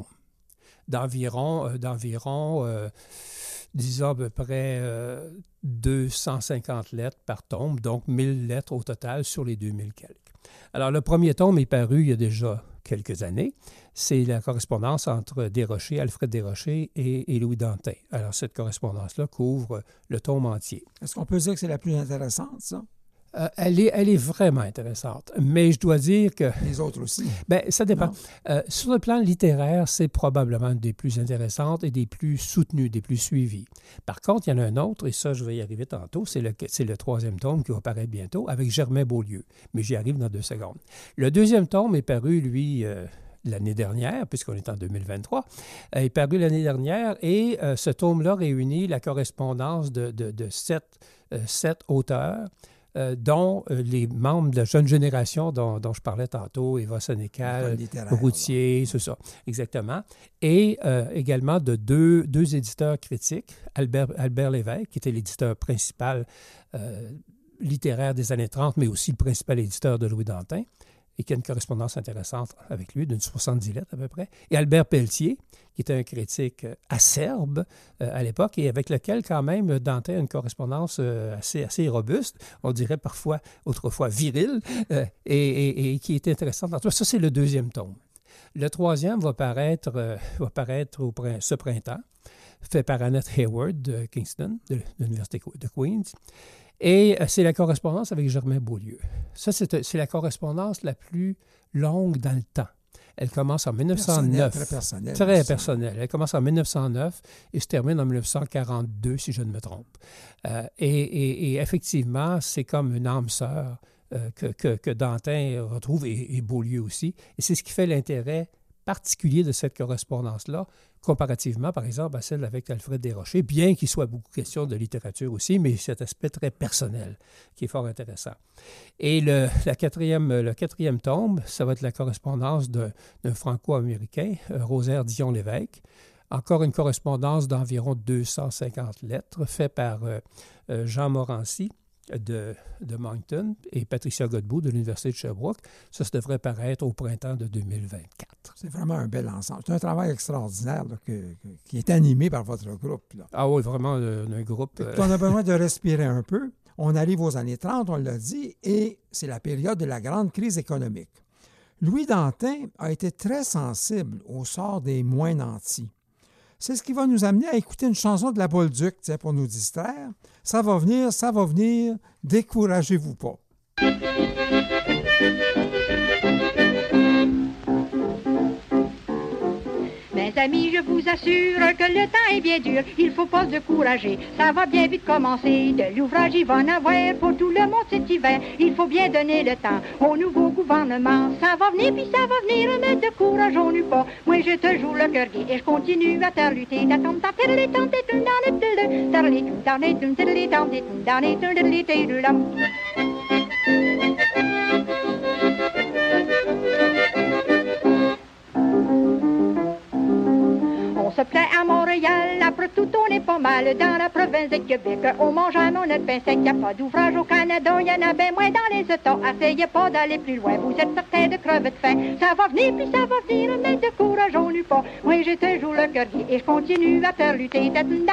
d'environ, euh, d'environ euh, disons à peu près euh, deux cent cinquante lettres par tome, donc mille lettres au total sur les deux mille quelques. Alors, le premier tome est paru il y a déjà quelques années. C'est la correspondance entre Desrochers, Alfred Desrochers et, et Louis Dantin. Alors, cette correspondance-là couvre le tome entier. Est-ce qu'on peut dire que c'est la plus intéressante, ça? Euh, elle, est, elle est vraiment intéressante, mais je dois dire que... Les autres aussi? Bien, ça dépend. Euh, sur le plan littéraire, c'est probablement une des plus intéressantes et des plus soutenues, des plus suivies. Par contre, il y en a un autre, et ça, je vais y arriver tantôt, c'est le, c'est le troisième tome qui va paraître bientôt, avec Germain Beaulieu, mais j'y arrive dans deux secondes. Le deuxième tome est paru, lui... Euh, l'année dernière, puisqu'on est en deux mille vingt-trois, euh, est paru l'année dernière et euh, ce tome-là réunit la correspondance de, de, de sept, euh, sept auteurs, euh, dont euh, les membres de la jeune génération dont, dont je parlais tantôt, Eva Sénécal, Routier, c'est ça, exactement, et euh, également de deux, deux éditeurs critiques, Albert, Albert Lévesque, qui était l'éditeur principal euh, littéraire des années trente, mais aussi le principal éditeur de Louis Dantin, et qui a une correspondance intéressante avec lui, d'une soixante-dix lettres à peu près, et Albert Pelletier, qui était un critique acerbe euh, à l'époque, et avec lequel, quand même, Dantin a une correspondance euh, assez, assez robuste, on dirait parfois, autrefois, virile, euh, et, et, et qui est intéressante. En tout cas, ça, c'est le deuxième tome. Le troisième va paraître, euh, va paraître au prin- ce printemps, fait par Annette Hayward de Kingston, de, de l'Université de Queens. Et c'est la correspondance avec Germain Beaulieu. Ça, c'est, c'est la correspondance la plus longue dans le temps. Elle commence en mille neuf cent neuf. Personnel, très personnelle. Très personnelle. Elle commence en mille neuf cent neuf et se termine en mille neuf cent quarante-deux, si je ne me trompe. Euh, et, et, et effectivement, c'est comme une âme sœur euh, que, que, que Dantin retrouve, et, et Beaulieu aussi. Et c'est ce qui fait l'intérêt particulier de cette correspondance-là, comparativement, par exemple, à celle avec Alfred Desrochers, bien qu'il soit beaucoup question de littérature aussi, mais cet aspect très personnel qui est fort intéressant. Et le, la quatrième, le quatrième tome, ça va être la correspondance d'un, d'un franco-américain, Rosaire Dion-Lévesque. Encore une correspondance d'environ deux cent cinquante lettres, faite par euh, Jean Morancy, de, de Moncton et Patricia Godbout de l'Université de Sherbrooke. Ça, ça devrait paraître au printemps de deux mille vingt-quatre. C'est vraiment un bel ensemble. C'est un travail extraordinaire là, que, que, qui est animé par votre groupe. Là. Ah oui, vraiment un, un groupe... Euh... On a besoin de respirer un peu. On arrive aux années trente, on l'a dit, et c'est la période de la grande crise économique. Louis Dantin a été très sensible au sort des moins nantis. C'est ce qui va nous amener à écouter une chanson de la Bolduc, pour nous distraire. Ça va venir, ça va venir, découragez-vous pas. Mes amis, je vous assure que le temps est bien dur, il faut pas se décourager, ça va bien vite commencer, de l'ouvrage il va en avoir pour tout le monde cet hiver, il faut bien donner le temps au nouveau gouvernement, ça va venir puis ça va venir, ne décourageons-nous pas, moi je te joue le cœur gai et je continue à te lutter, d'attendre ta tête les temps t'es dans les deux, dans les deux, dans les deux, dans les temps t'es dans les deux, dans les deux, dans les deux. On se plaint à Montréal Montréal. Après tout, on est pas mal dans la province de Québec. On mange à notre pain sec, y a pas d'ouvrage au Canada. Y en a bien moins dans les États. Essayez pas d'aller plus loin, vous êtes certain de crever de faim. Ça va venir, puis ça va venir, mais de courage, on n'eut pas. Moi, j'ai toujours le cœur gai et je continue à faire lutter.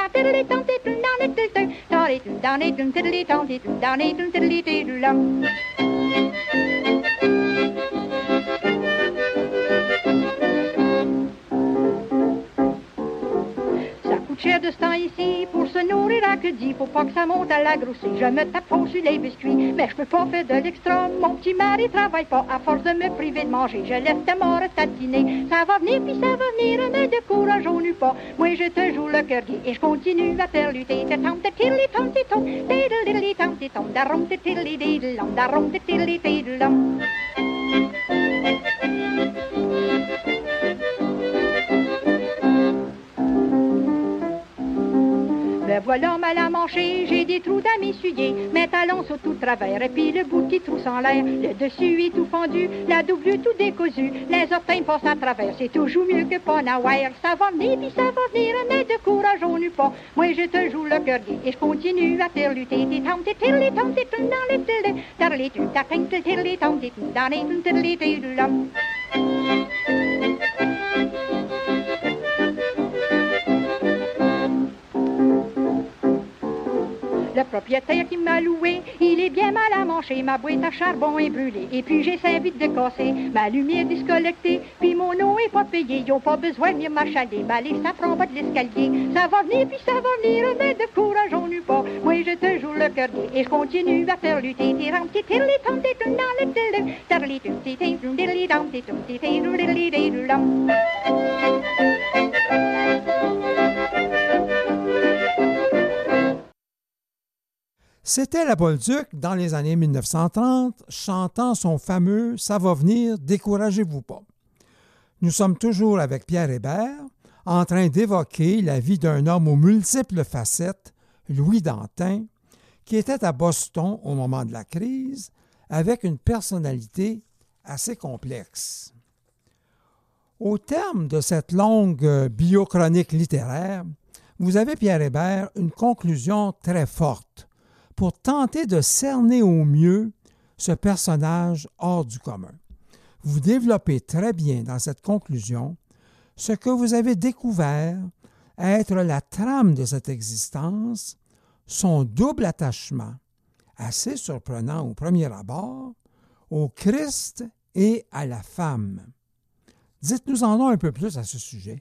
Cher de ce temps ici, pour se nourrir à que dit, faut pas que ça monte à la grossée. Je me tape fort sur les biscuits, mais je peux pas faire de l'extra. Mon petit mari travaille pas à force de me priver de manger. Je laisse tes morts tatiner. Ça va venir, puis ça va venir, mais de courage on n'eut pas. Moi je te joue le cœur gai et je continue à faire lutter. Me voilà mal à manger, j'ai des trous à m'essuyer. Mes talons sont tout travers et puis le bout qui trousse en l'air. Le dessus est tout fendu, la double tout décousu. Les orteils passent à travers, c'est toujours mieux que pas n'avoir. Ça va venir, puis ça va venir, mais de courage on n'eut pas. Moi je te joue le cœur gai et je continue à faire lutter. Le propriétaire qui m'a loué, il est bien mal à manger. Ma boîte à charbon est brûlée. Et puis j'ai cinq vite de casser. Ma lumière discollectée. Puis mon eau est pas payée. Ils ont pas besoin de venir m'achaler. M'aller, ça prend pas de l'escalier. Ça va venir, puis ça va venir. Mais de courage, on n'eut pas. Moi, je te joue le cœur gai. Et je continue à faire lutter. C'était la Bolduc dans les années mille neuf cent trente, chantant son fameux « Ça va venir, découragez-vous pas ». Nous sommes toujours avec Pierre Hébert, en train d'évoquer la vie d'un homme aux multiples facettes, Louis Dantin, qui était à Boston au moment de la crise, avec une personnalité assez complexe. Au terme de cette longue biochronique littéraire, vous avez, Pierre Hébert, une conclusion très forte pour tenter de cerner au mieux ce personnage hors du commun. Vous développez très bien dans cette conclusion ce que vous avez découvert être la trame de cette existence, son double attachement, assez surprenant au premier abord, au Christ et à la femme. Dites-nous en un peu plus à ce sujet.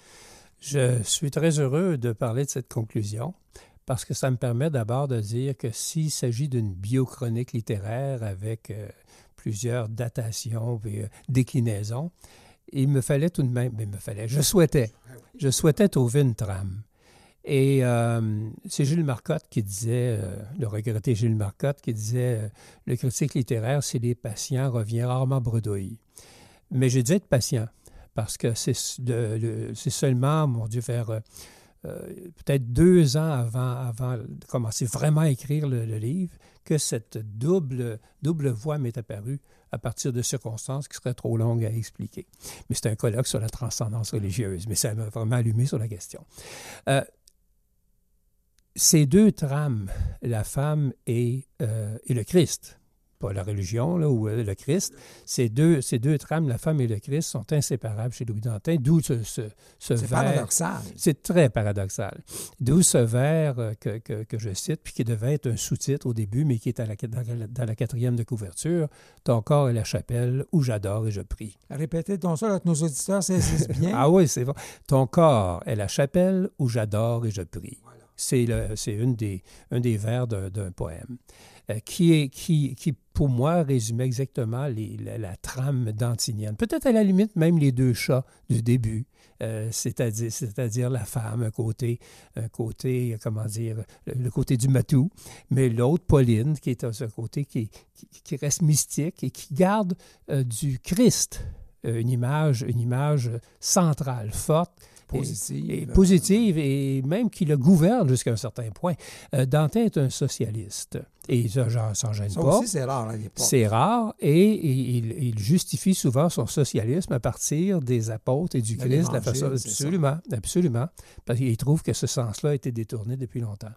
Je suis très heureux de parler de cette conclusion, parce que ça me permet d'abord de dire que s'il s'agit d'une biochronique littéraire avec euh, plusieurs datations et euh, déclinaisons, il me fallait tout de même, il me fallait, je souhaitais, je souhaitais trouver une trame. Et euh, c'est Gilles Marcotte qui disait, euh, le regretté Gilles Marcotte, qui disait euh, « Le critique littéraire, s'il est patient, revient rarement bredouille ». Mais j'ai dû être patient, parce que c'est, le, le, c'est seulement, mon Dieu, vers... Euh, Euh, peut-être deux ans avant, avant de commencer vraiment à écrire le, le livre, que cette double, double voie m'est apparue à partir de circonstances qui seraient trop longues à expliquer. Mais c'est un colloque sur la transcendance religieuse, mais ça m'a vraiment allumé sur la question. Euh, ces deux trames, la femme et, euh, et le Christ, pas la religion là, ou le Christ, ces deux, ces deux trames, la femme et le Christ, sont inséparables chez Louis Dantin, d'où ce, ce, ce c'est vers... C'est paradoxal. C'est très paradoxal. D'où ce vers que, que, que je cite, puis qui devait être un sous-titre au début, mais qui est à la, dans, la, dans la quatrième de couverture, « Ton corps est la chapelle où j'adore et je prie ». Répétez donc ça, là, que nos auditeurs saisissent bien. Ah oui, c'est bon. « Ton corps est la chapelle où j'adore et je prie ». Voilà. C'est, le, c'est une des, un des vers d'un, d'un poème. Euh, qui, est, qui, qui, pour moi, résumait exactement les, la, la trame dantinienne. Peut-être à la limite même les deux chats du début, euh, c'est-à-dire, c'est-à-dire la femme, un côté, un côté, comment dire, le, le côté du matou, mais l'autre, Pauline, qui est un côté qui, qui, qui reste mystique et qui garde euh, du Christ, euh, une image, une image centrale, forte, positive. Et, et positive, et même qui le gouverne jusqu'à un certain point. Euh, Dantin est un socialiste. Et ça, j'en s'en gêne ça pas. aussi, c'est rare à l'époque. C'est rare, et, et il, il justifie souvent son socialisme à partir des apôtres et du De Christ. La l'Évangile, façon, c'est absolument, absolument. Parce qu'il trouve que ce sens-là a été détourné depuis longtemps.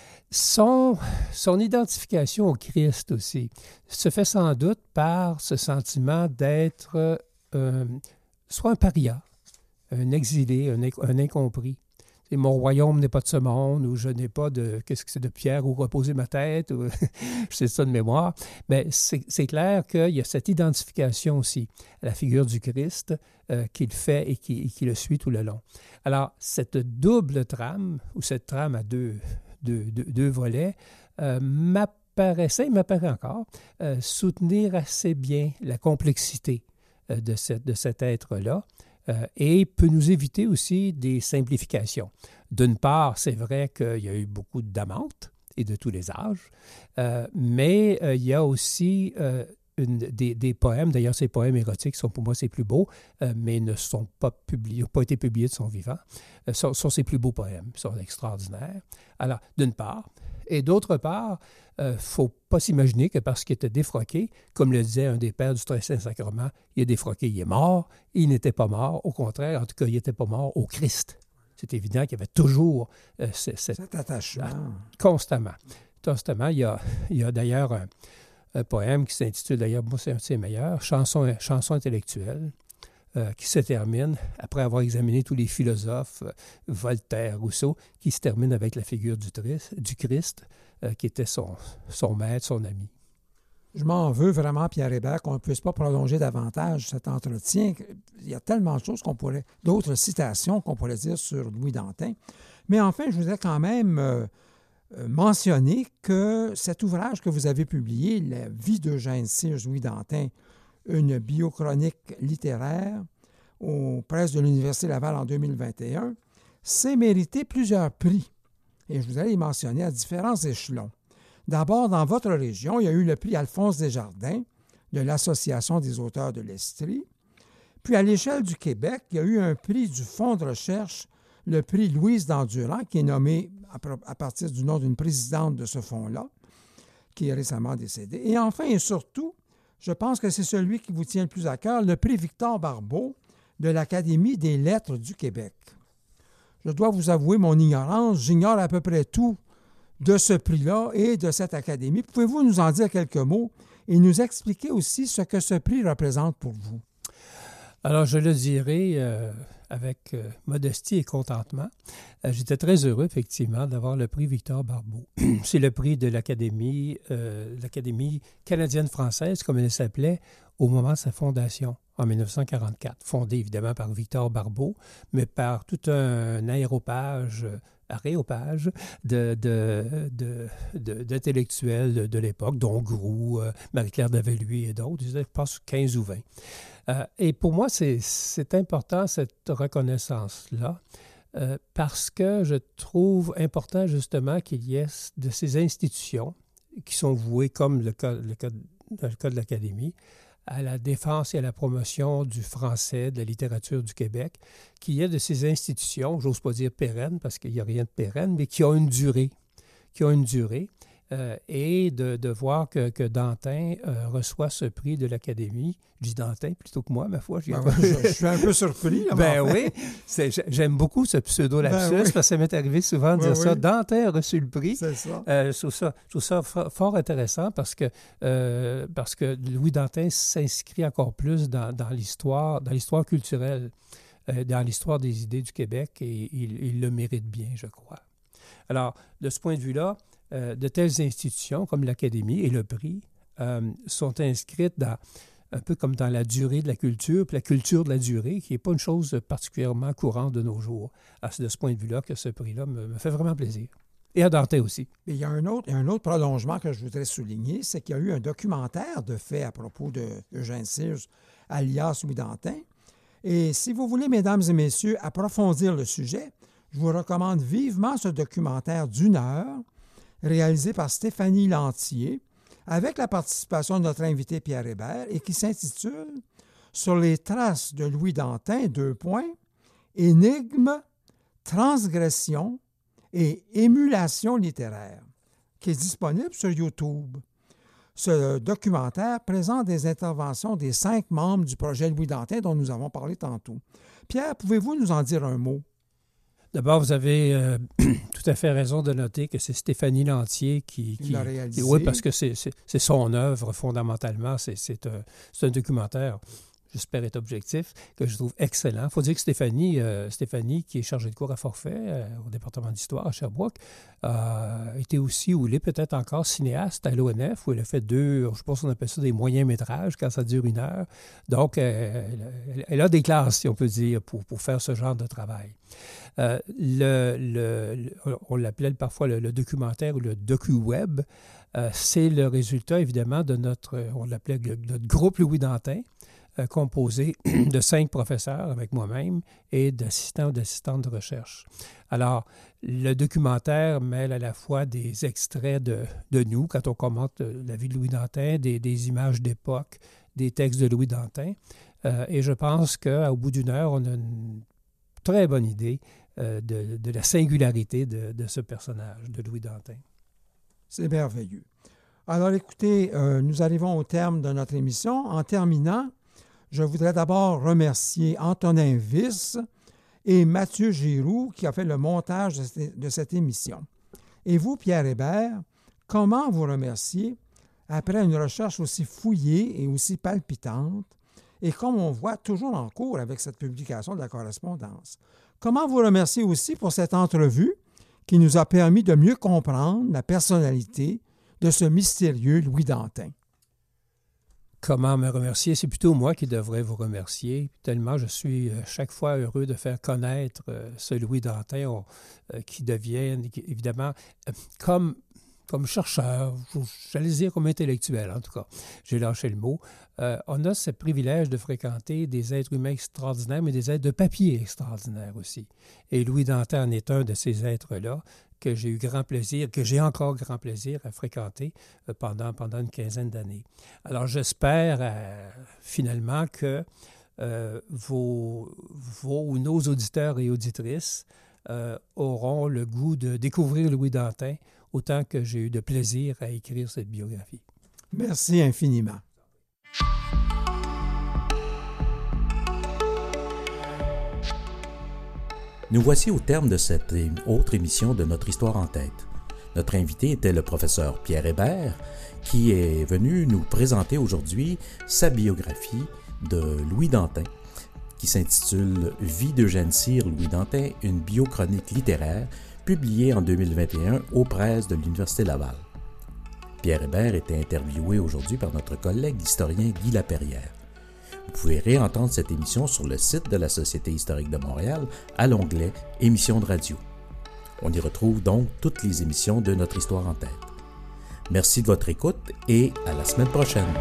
Son, son identification au Christ aussi se fait sans doute par ce sentiment d'être euh, soit un paria, un exilé, un, un incompris. Et mon royaume n'est pas de ce monde, ou je n'ai pas de, qu'est-ce que c'est, de pierre où reposer ma tête, ou je sais ça de mémoire. Mais c'est, c'est clair qu'il y a cette identification aussi à la figure du Christ euh, qu'il fait et qui, et qui le suit tout le long. Alors, cette double trame, ou cette trame à deux, deux, deux, deux volets, euh, m'apparaissait, il m'apparaît encore, euh, soutenir assez bien la complexité euh, de, cette, de cet être-là. Euh, et peut nous éviter aussi des simplifications. D'une part, c'est vrai qu'il y a eu beaucoup d'amantes et de tous les âges, euh, mais euh, il y a aussi euh, une, des, des poèmes, d'ailleurs ces poèmes érotiques sont pour moi ses plus beaux, euh, mais ne sont pas publiés, n'ont pas été publiés de son vivant, euh, sont, sont ses plus beaux poèmes, sont extraordinaires. Alors, d'une part, et d'autre part, il ne faut pas s'imaginer que parce qu'il était défroqué, comme le disait un des pères du Très Saint-Sacrement, il est défroqué, il est mort. Il n'était pas mort. Au contraire, en tout cas, il n'était pas mort au Christ. C'est évident qu'il y avait toujours euh, ce, cette, cet attachement. Ah, constamment. Constamment. Il y a, il y a d'ailleurs un, un poème qui s'intitule, d'ailleurs, moi, c'est un de ses meilleurs, Chanson, chanson intellectuelle, euh, qui se termine, après avoir examiné tous les philosophes, euh, Voltaire, Rousseau, qui se termine avec la figure du, tris, du Christ, euh, qui était son, son maître, son ami. Je m'en veux vraiment, Pierre Hébert, qu'on ne puisse pas prolonger davantage cet entretien. Il y a tellement de choses qu'on pourrait, d'autres citations qu'on pourrait dire sur Louis Dantin. Mais enfin, je voudrais quand même euh, mentionner que cet ouvrage que vous avez publié, La vie d'Eugène Sires Louis Dantin, une biochronique littéraire aux presses de l'Université Laval en deux mille vingt et un, s'est mérité plusieurs prix. Et je vous allais les mentionner à différents échelons. D'abord, dans votre région, il y a eu le prix Alphonse Desjardins de l'Association des auteurs de l'Estrie. Puis, à l'échelle du Québec, il y a eu un prix du Fonds de recherche, le prix Louise d'Endurant, qui est nommé à partir du nom d'une présidente de ce fonds-là, qui est récemment décédée. Et enfin et surtout, je pense que c'est celui qui vous tient le plus à cœur, le prix Victor Barbeau de l'Académie des lettres du Québec. Je dois vous avouer mon ignorance, j'ignore à peu près tout de ce prix-là et de cette académie. Pouvez-vous nous en dire quelques mots et nous expliquer aussi ce que ce prix représente pour vous? Alors, je le dirai euh, avec euh, modestie et contentement. Euh, j'étais très heureux, effectivement, d'avoir le prix Victor Barbeau. C'est le prix de l'Académie, euh, l'Académie canadienne-française, comme elle s'appelait, au moment de sa fondation, en dix-neuf cent quarante-quatre. Fondée, évidemment, par Victor Barbeau, mais par tout un aéropage aréopage de, de, de, de, d'intellectuels de, de l'époque, dont Groux, euh, Marie-Claire Daveluy et d'autres, je pense quinze ou vingt. Euh, et pour moi, c'est, c'est important, cette reconnaissance-là, euh, parce que je trouve important, justement, qu'il y ait de ces institutions qui sont vouées, comme le cas, le cas, dans le cas de l'Académie, à la défense et à la promotion du français, de la littérature du Québec, qu'il y ait de ces institutions, j'ose pas dire pérennes, parce qu'il n'y a rien de pérenne, mais qui ont une durée, qui ont une durée, euh, et de, de voir que, que Dantin euh, reçoit ce prix de l'Académie. Je dis Dantin plutôt que moi, ma foi. Ben ouais, je, je suis un peu surpris. Là, ben oui, c'est, j'aime beaucoup ce pseudo-lapsus, ben oui. Parce que ça m'est arrivé souvent de ben dire oui. ça. Dantin a reçu le prix. C'est ça. Euh, je trouve ça, je trouve ça fort, fort intéressant parce que, euh, parce que Louis Dantin s'inscrit encore plus dans, dans, l'histoire, dans l'histoire culturelle, euh, dans l'histoire des idées du Québec, et il, il le mérite bien, je crois. Alors, de ce point de vue-là, euh, de telles institutions comme l'Académie et le prix euh, sont inscrites dans, un peu comme dans la durée de la culture, puis la culture de la durée, qui n'est pas une chose particulièrement courante de nos jours. Alors, c'est de ce point de vue-là que ce prix-là me, me fait vraiment plaisir. Et à Dantin aussi. Mais il y a un autre, il y a un autre prolongement que je voudrais souligner, c'est qu'il y a eu un documentaire de fait à propos d'Eugène Sires, alias Louis Dantin. Et si vous voulez, mesdames et messieurs, approfondir le sujet, je vous recommande vivement ce documentaire d'une heure, réalisé par Stéphanie Lantier, avec la participation de notre invité Pierre Hébert, et qui s'intitule « Sur les traces de Louis Dantin, deux points, Énigmes, transgression et émulation littéraire, qui est disponible sur YouTube. Ce documentaire présente des interventions des cinq membres du projet Louis Dantin dont nous avons parlé tantôt. Pierre, pouvez-vous nous en dire un mot? D'abord, vous avez euh, tout à fait raison de noter que c'est Stéphanie Lantier qui, qui, qui l'a réalisé. Oui, parce que c'est, c'est, c'est son œuvre fondamentalement. C'est, c'est, un, c'est un documentaire, j'espère être objectif, que je trouve excellent. Il faut dire que Stéphanie, euh, Stéphanie, qui est chargée de cours à forfait euh, au département d'histoire à Sherbrooke, a été aussi, ou il est peut-être encore cinéaste à l'O N F, où elle a fait deux, je pense qu'on appelle ça des moyens métrages quand ça dure une heure. Donc, euh, elle, elle a des classes, si on peut dire, pour, pour faire ce genre de travail. Euh, le, le, le, on l'appelait parfois le, le documentaire ou le docu-web. Euh, c'est le résultat, évidemment, de notre, on l'appelait le, notre groupe Louis Dantin, euh, composé de cinq professeurs avec moi-même et d'assistants ou d'assistantes de recherche. Alors, le documentaire mêle à la fois des extraits de, de nous, quand on commente la vie de Louis Dantin, des, des images d'époque, des textes de Louis Dantin. Euh, et je pense qu'au bout d'une heure, on a une très bonne idée euh, de, de la singularité de, de ce personnage, de Louis Dantin. C'est merveilleux. Alors écoutez, euh, nous arrivons au terme de notre émission. En terminant, je voudrais d'abord remercier Antonin Wyss et Mathieu Giroux qui a fait le montage de cette, de cette émission. Et vous, Pierre Hébert, comment vous remercier après une recherche aussi fouillée et aussi palpitante et comme on voit toujours en cours avec cette publication de la correspondance? Comment vous remercier aussi pour cette entrevue qui nous a permis de mieux comprendre la personnalité de ce mystérieux Louis Dantin? Comment me remercier? C'est plutôt moi qui devrais vous remercier, tellement je suis chaque fois heureux de faire connaître ce Louis Dantin on, qui devient, qui, évidemment, comme... comme chercheur, j'allais dire comme intellectuel en tout cas, j'ai lâché le mot, euh, on a ce privilège de fréquenter des êtres humains extraordinaires, mais des êtres de papier extraordinaires aussi. Et Louis Dantin en est un de ces êtres-là que j'ai eu grand plaisir, que j'ai encore grand plaisir à fréquenter euh, pendant, pendant une quinzaine d'années. Alors j'espère euh, finalement que euh, vos, vos ou nos auditeurs et auditrices euh, auront le goût de découvrir Louis Dantin autant que j'ai eu de plaisir à écrire cette biographie. Merci infiniment. Nous voici au terme de cette autre émission de Notre Histoire en tête. Notre invité était le professeur Pierre Hébert, qui est venu nous présenter aujourd'hui sa biographie de Louis Dantin, qui s'intitule « Vie d'Eugène Cyr Louis Dantin, une biochronique littéraire », publié en deux mille vingt et un aux presses de l'Université Laval. Pierre Hébert était interviewé aujourd'hui par notre collègue historien Guy Laperrière. Vous pouvez réentendre cette émission sur le site de la Société historique de Montréal à l'onglet « Émissions de radio ». On y retrouve donc toutes les émissions de Notre Histoire en tête. Merci de votre écoute et à la semaine prochaine.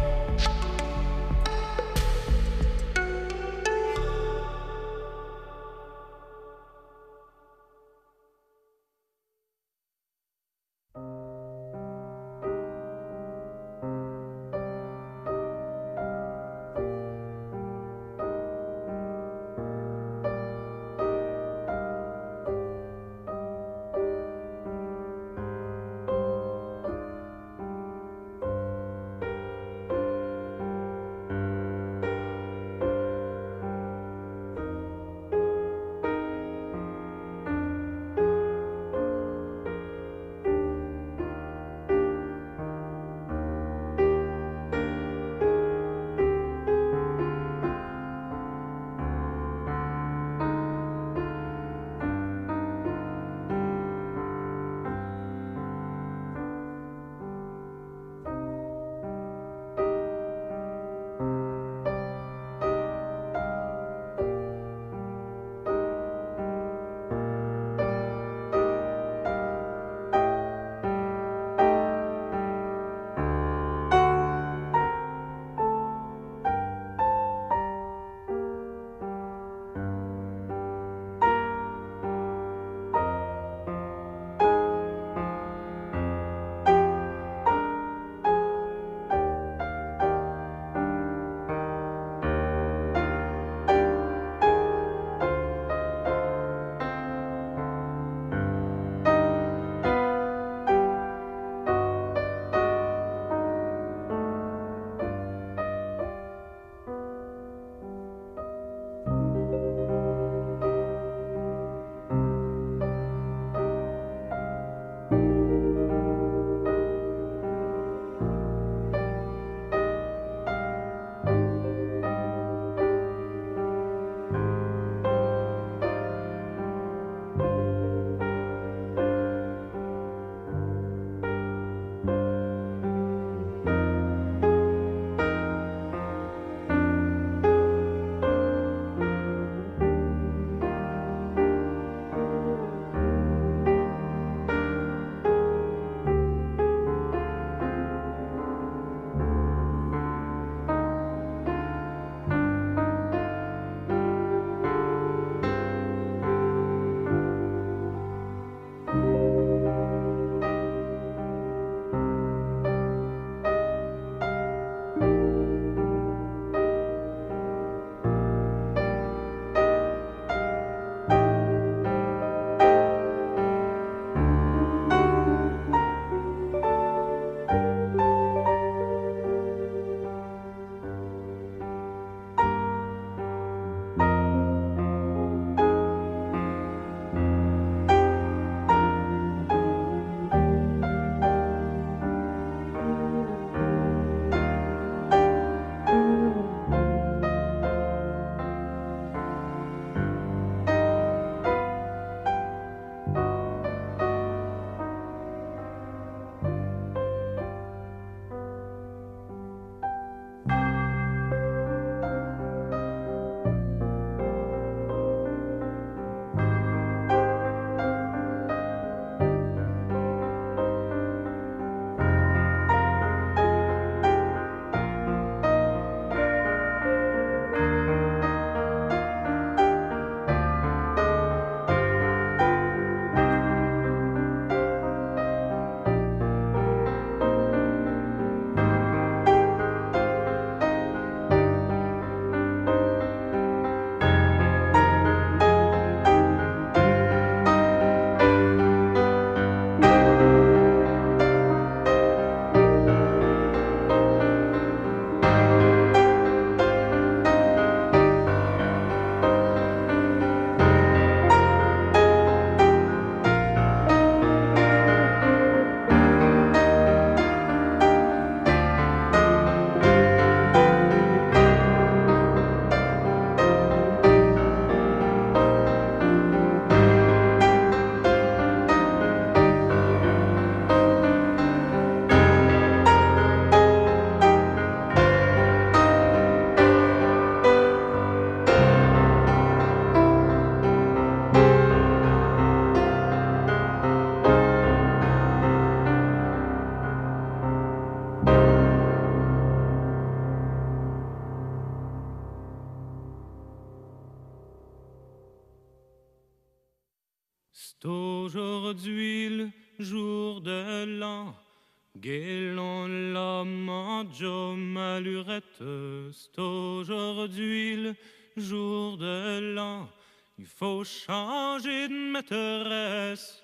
C'est aujourd'hui le jour de l'an, Guélon la manjo malurette. C'est aujourd'hui le jour de l'an, il faut changer de maîtresse.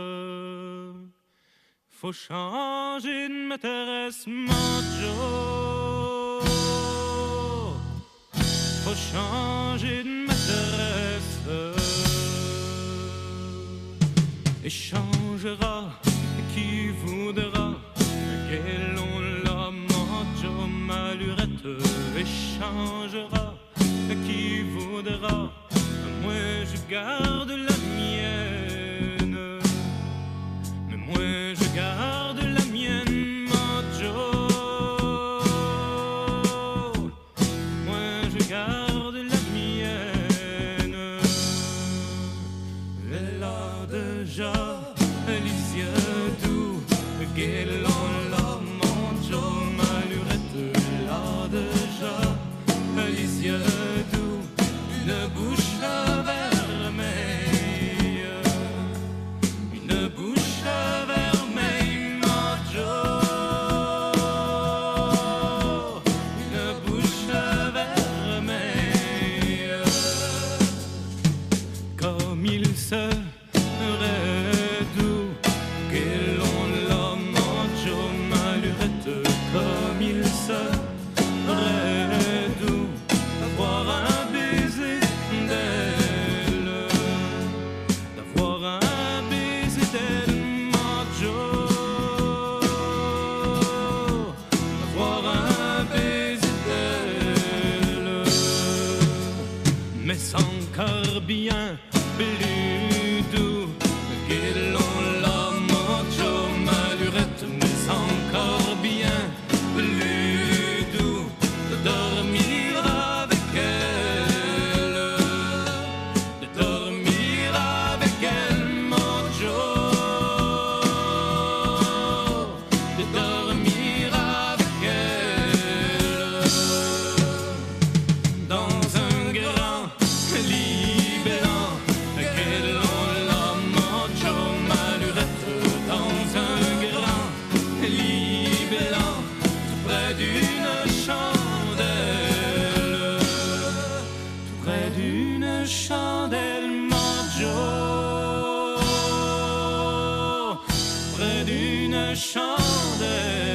Faut changer de maîtresse, manjo. Faut changer de maîtresse. Échangera qui voudra, Guélon la manjo malurette. Échangera qui voudra, moi je garde la mienne. Mais moi je garde la mienne, manjo. Moi je garde la mienne. Elle a déjà les yeux doux, Guélon la manjo malurette. Elle a déjà les yeux doux, une bouche vermeille, une bouche vermeille, manjo. Une bouche vermeille, comme il serait doux, Guélon la manjo malurette. Comme il serait doux d'avoir un baiser d'elle, d'avoir un baiser d'elle, manjo. D'avoir un baiser d'elle, mais encore bien plus doux, Guélon la manjo malurette. Mais encore bien plus doux de dormir avec elle, de dormir avec elle, manjo. De dormir avec elle dans un grand lit blanc, Guélon la manjo malurette. Dans un grand lit blanc, tout près d'une chandelle, tout près d'une chandelle, manjo. Près d'une chandelle.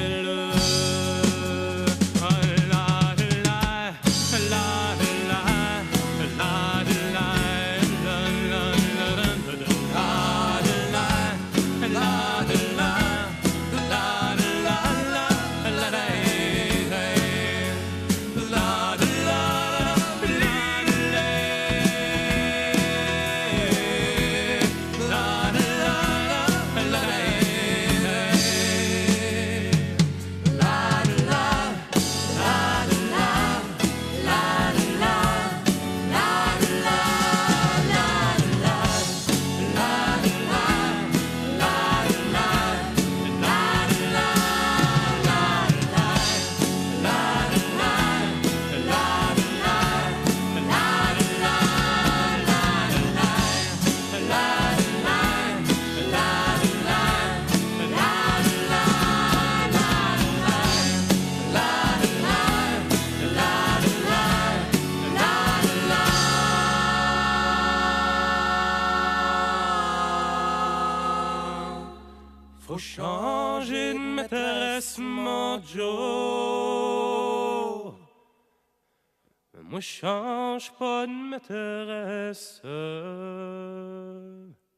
Faut changer de maîtresse, manjo. Mais moi, je change pas de maîtresse.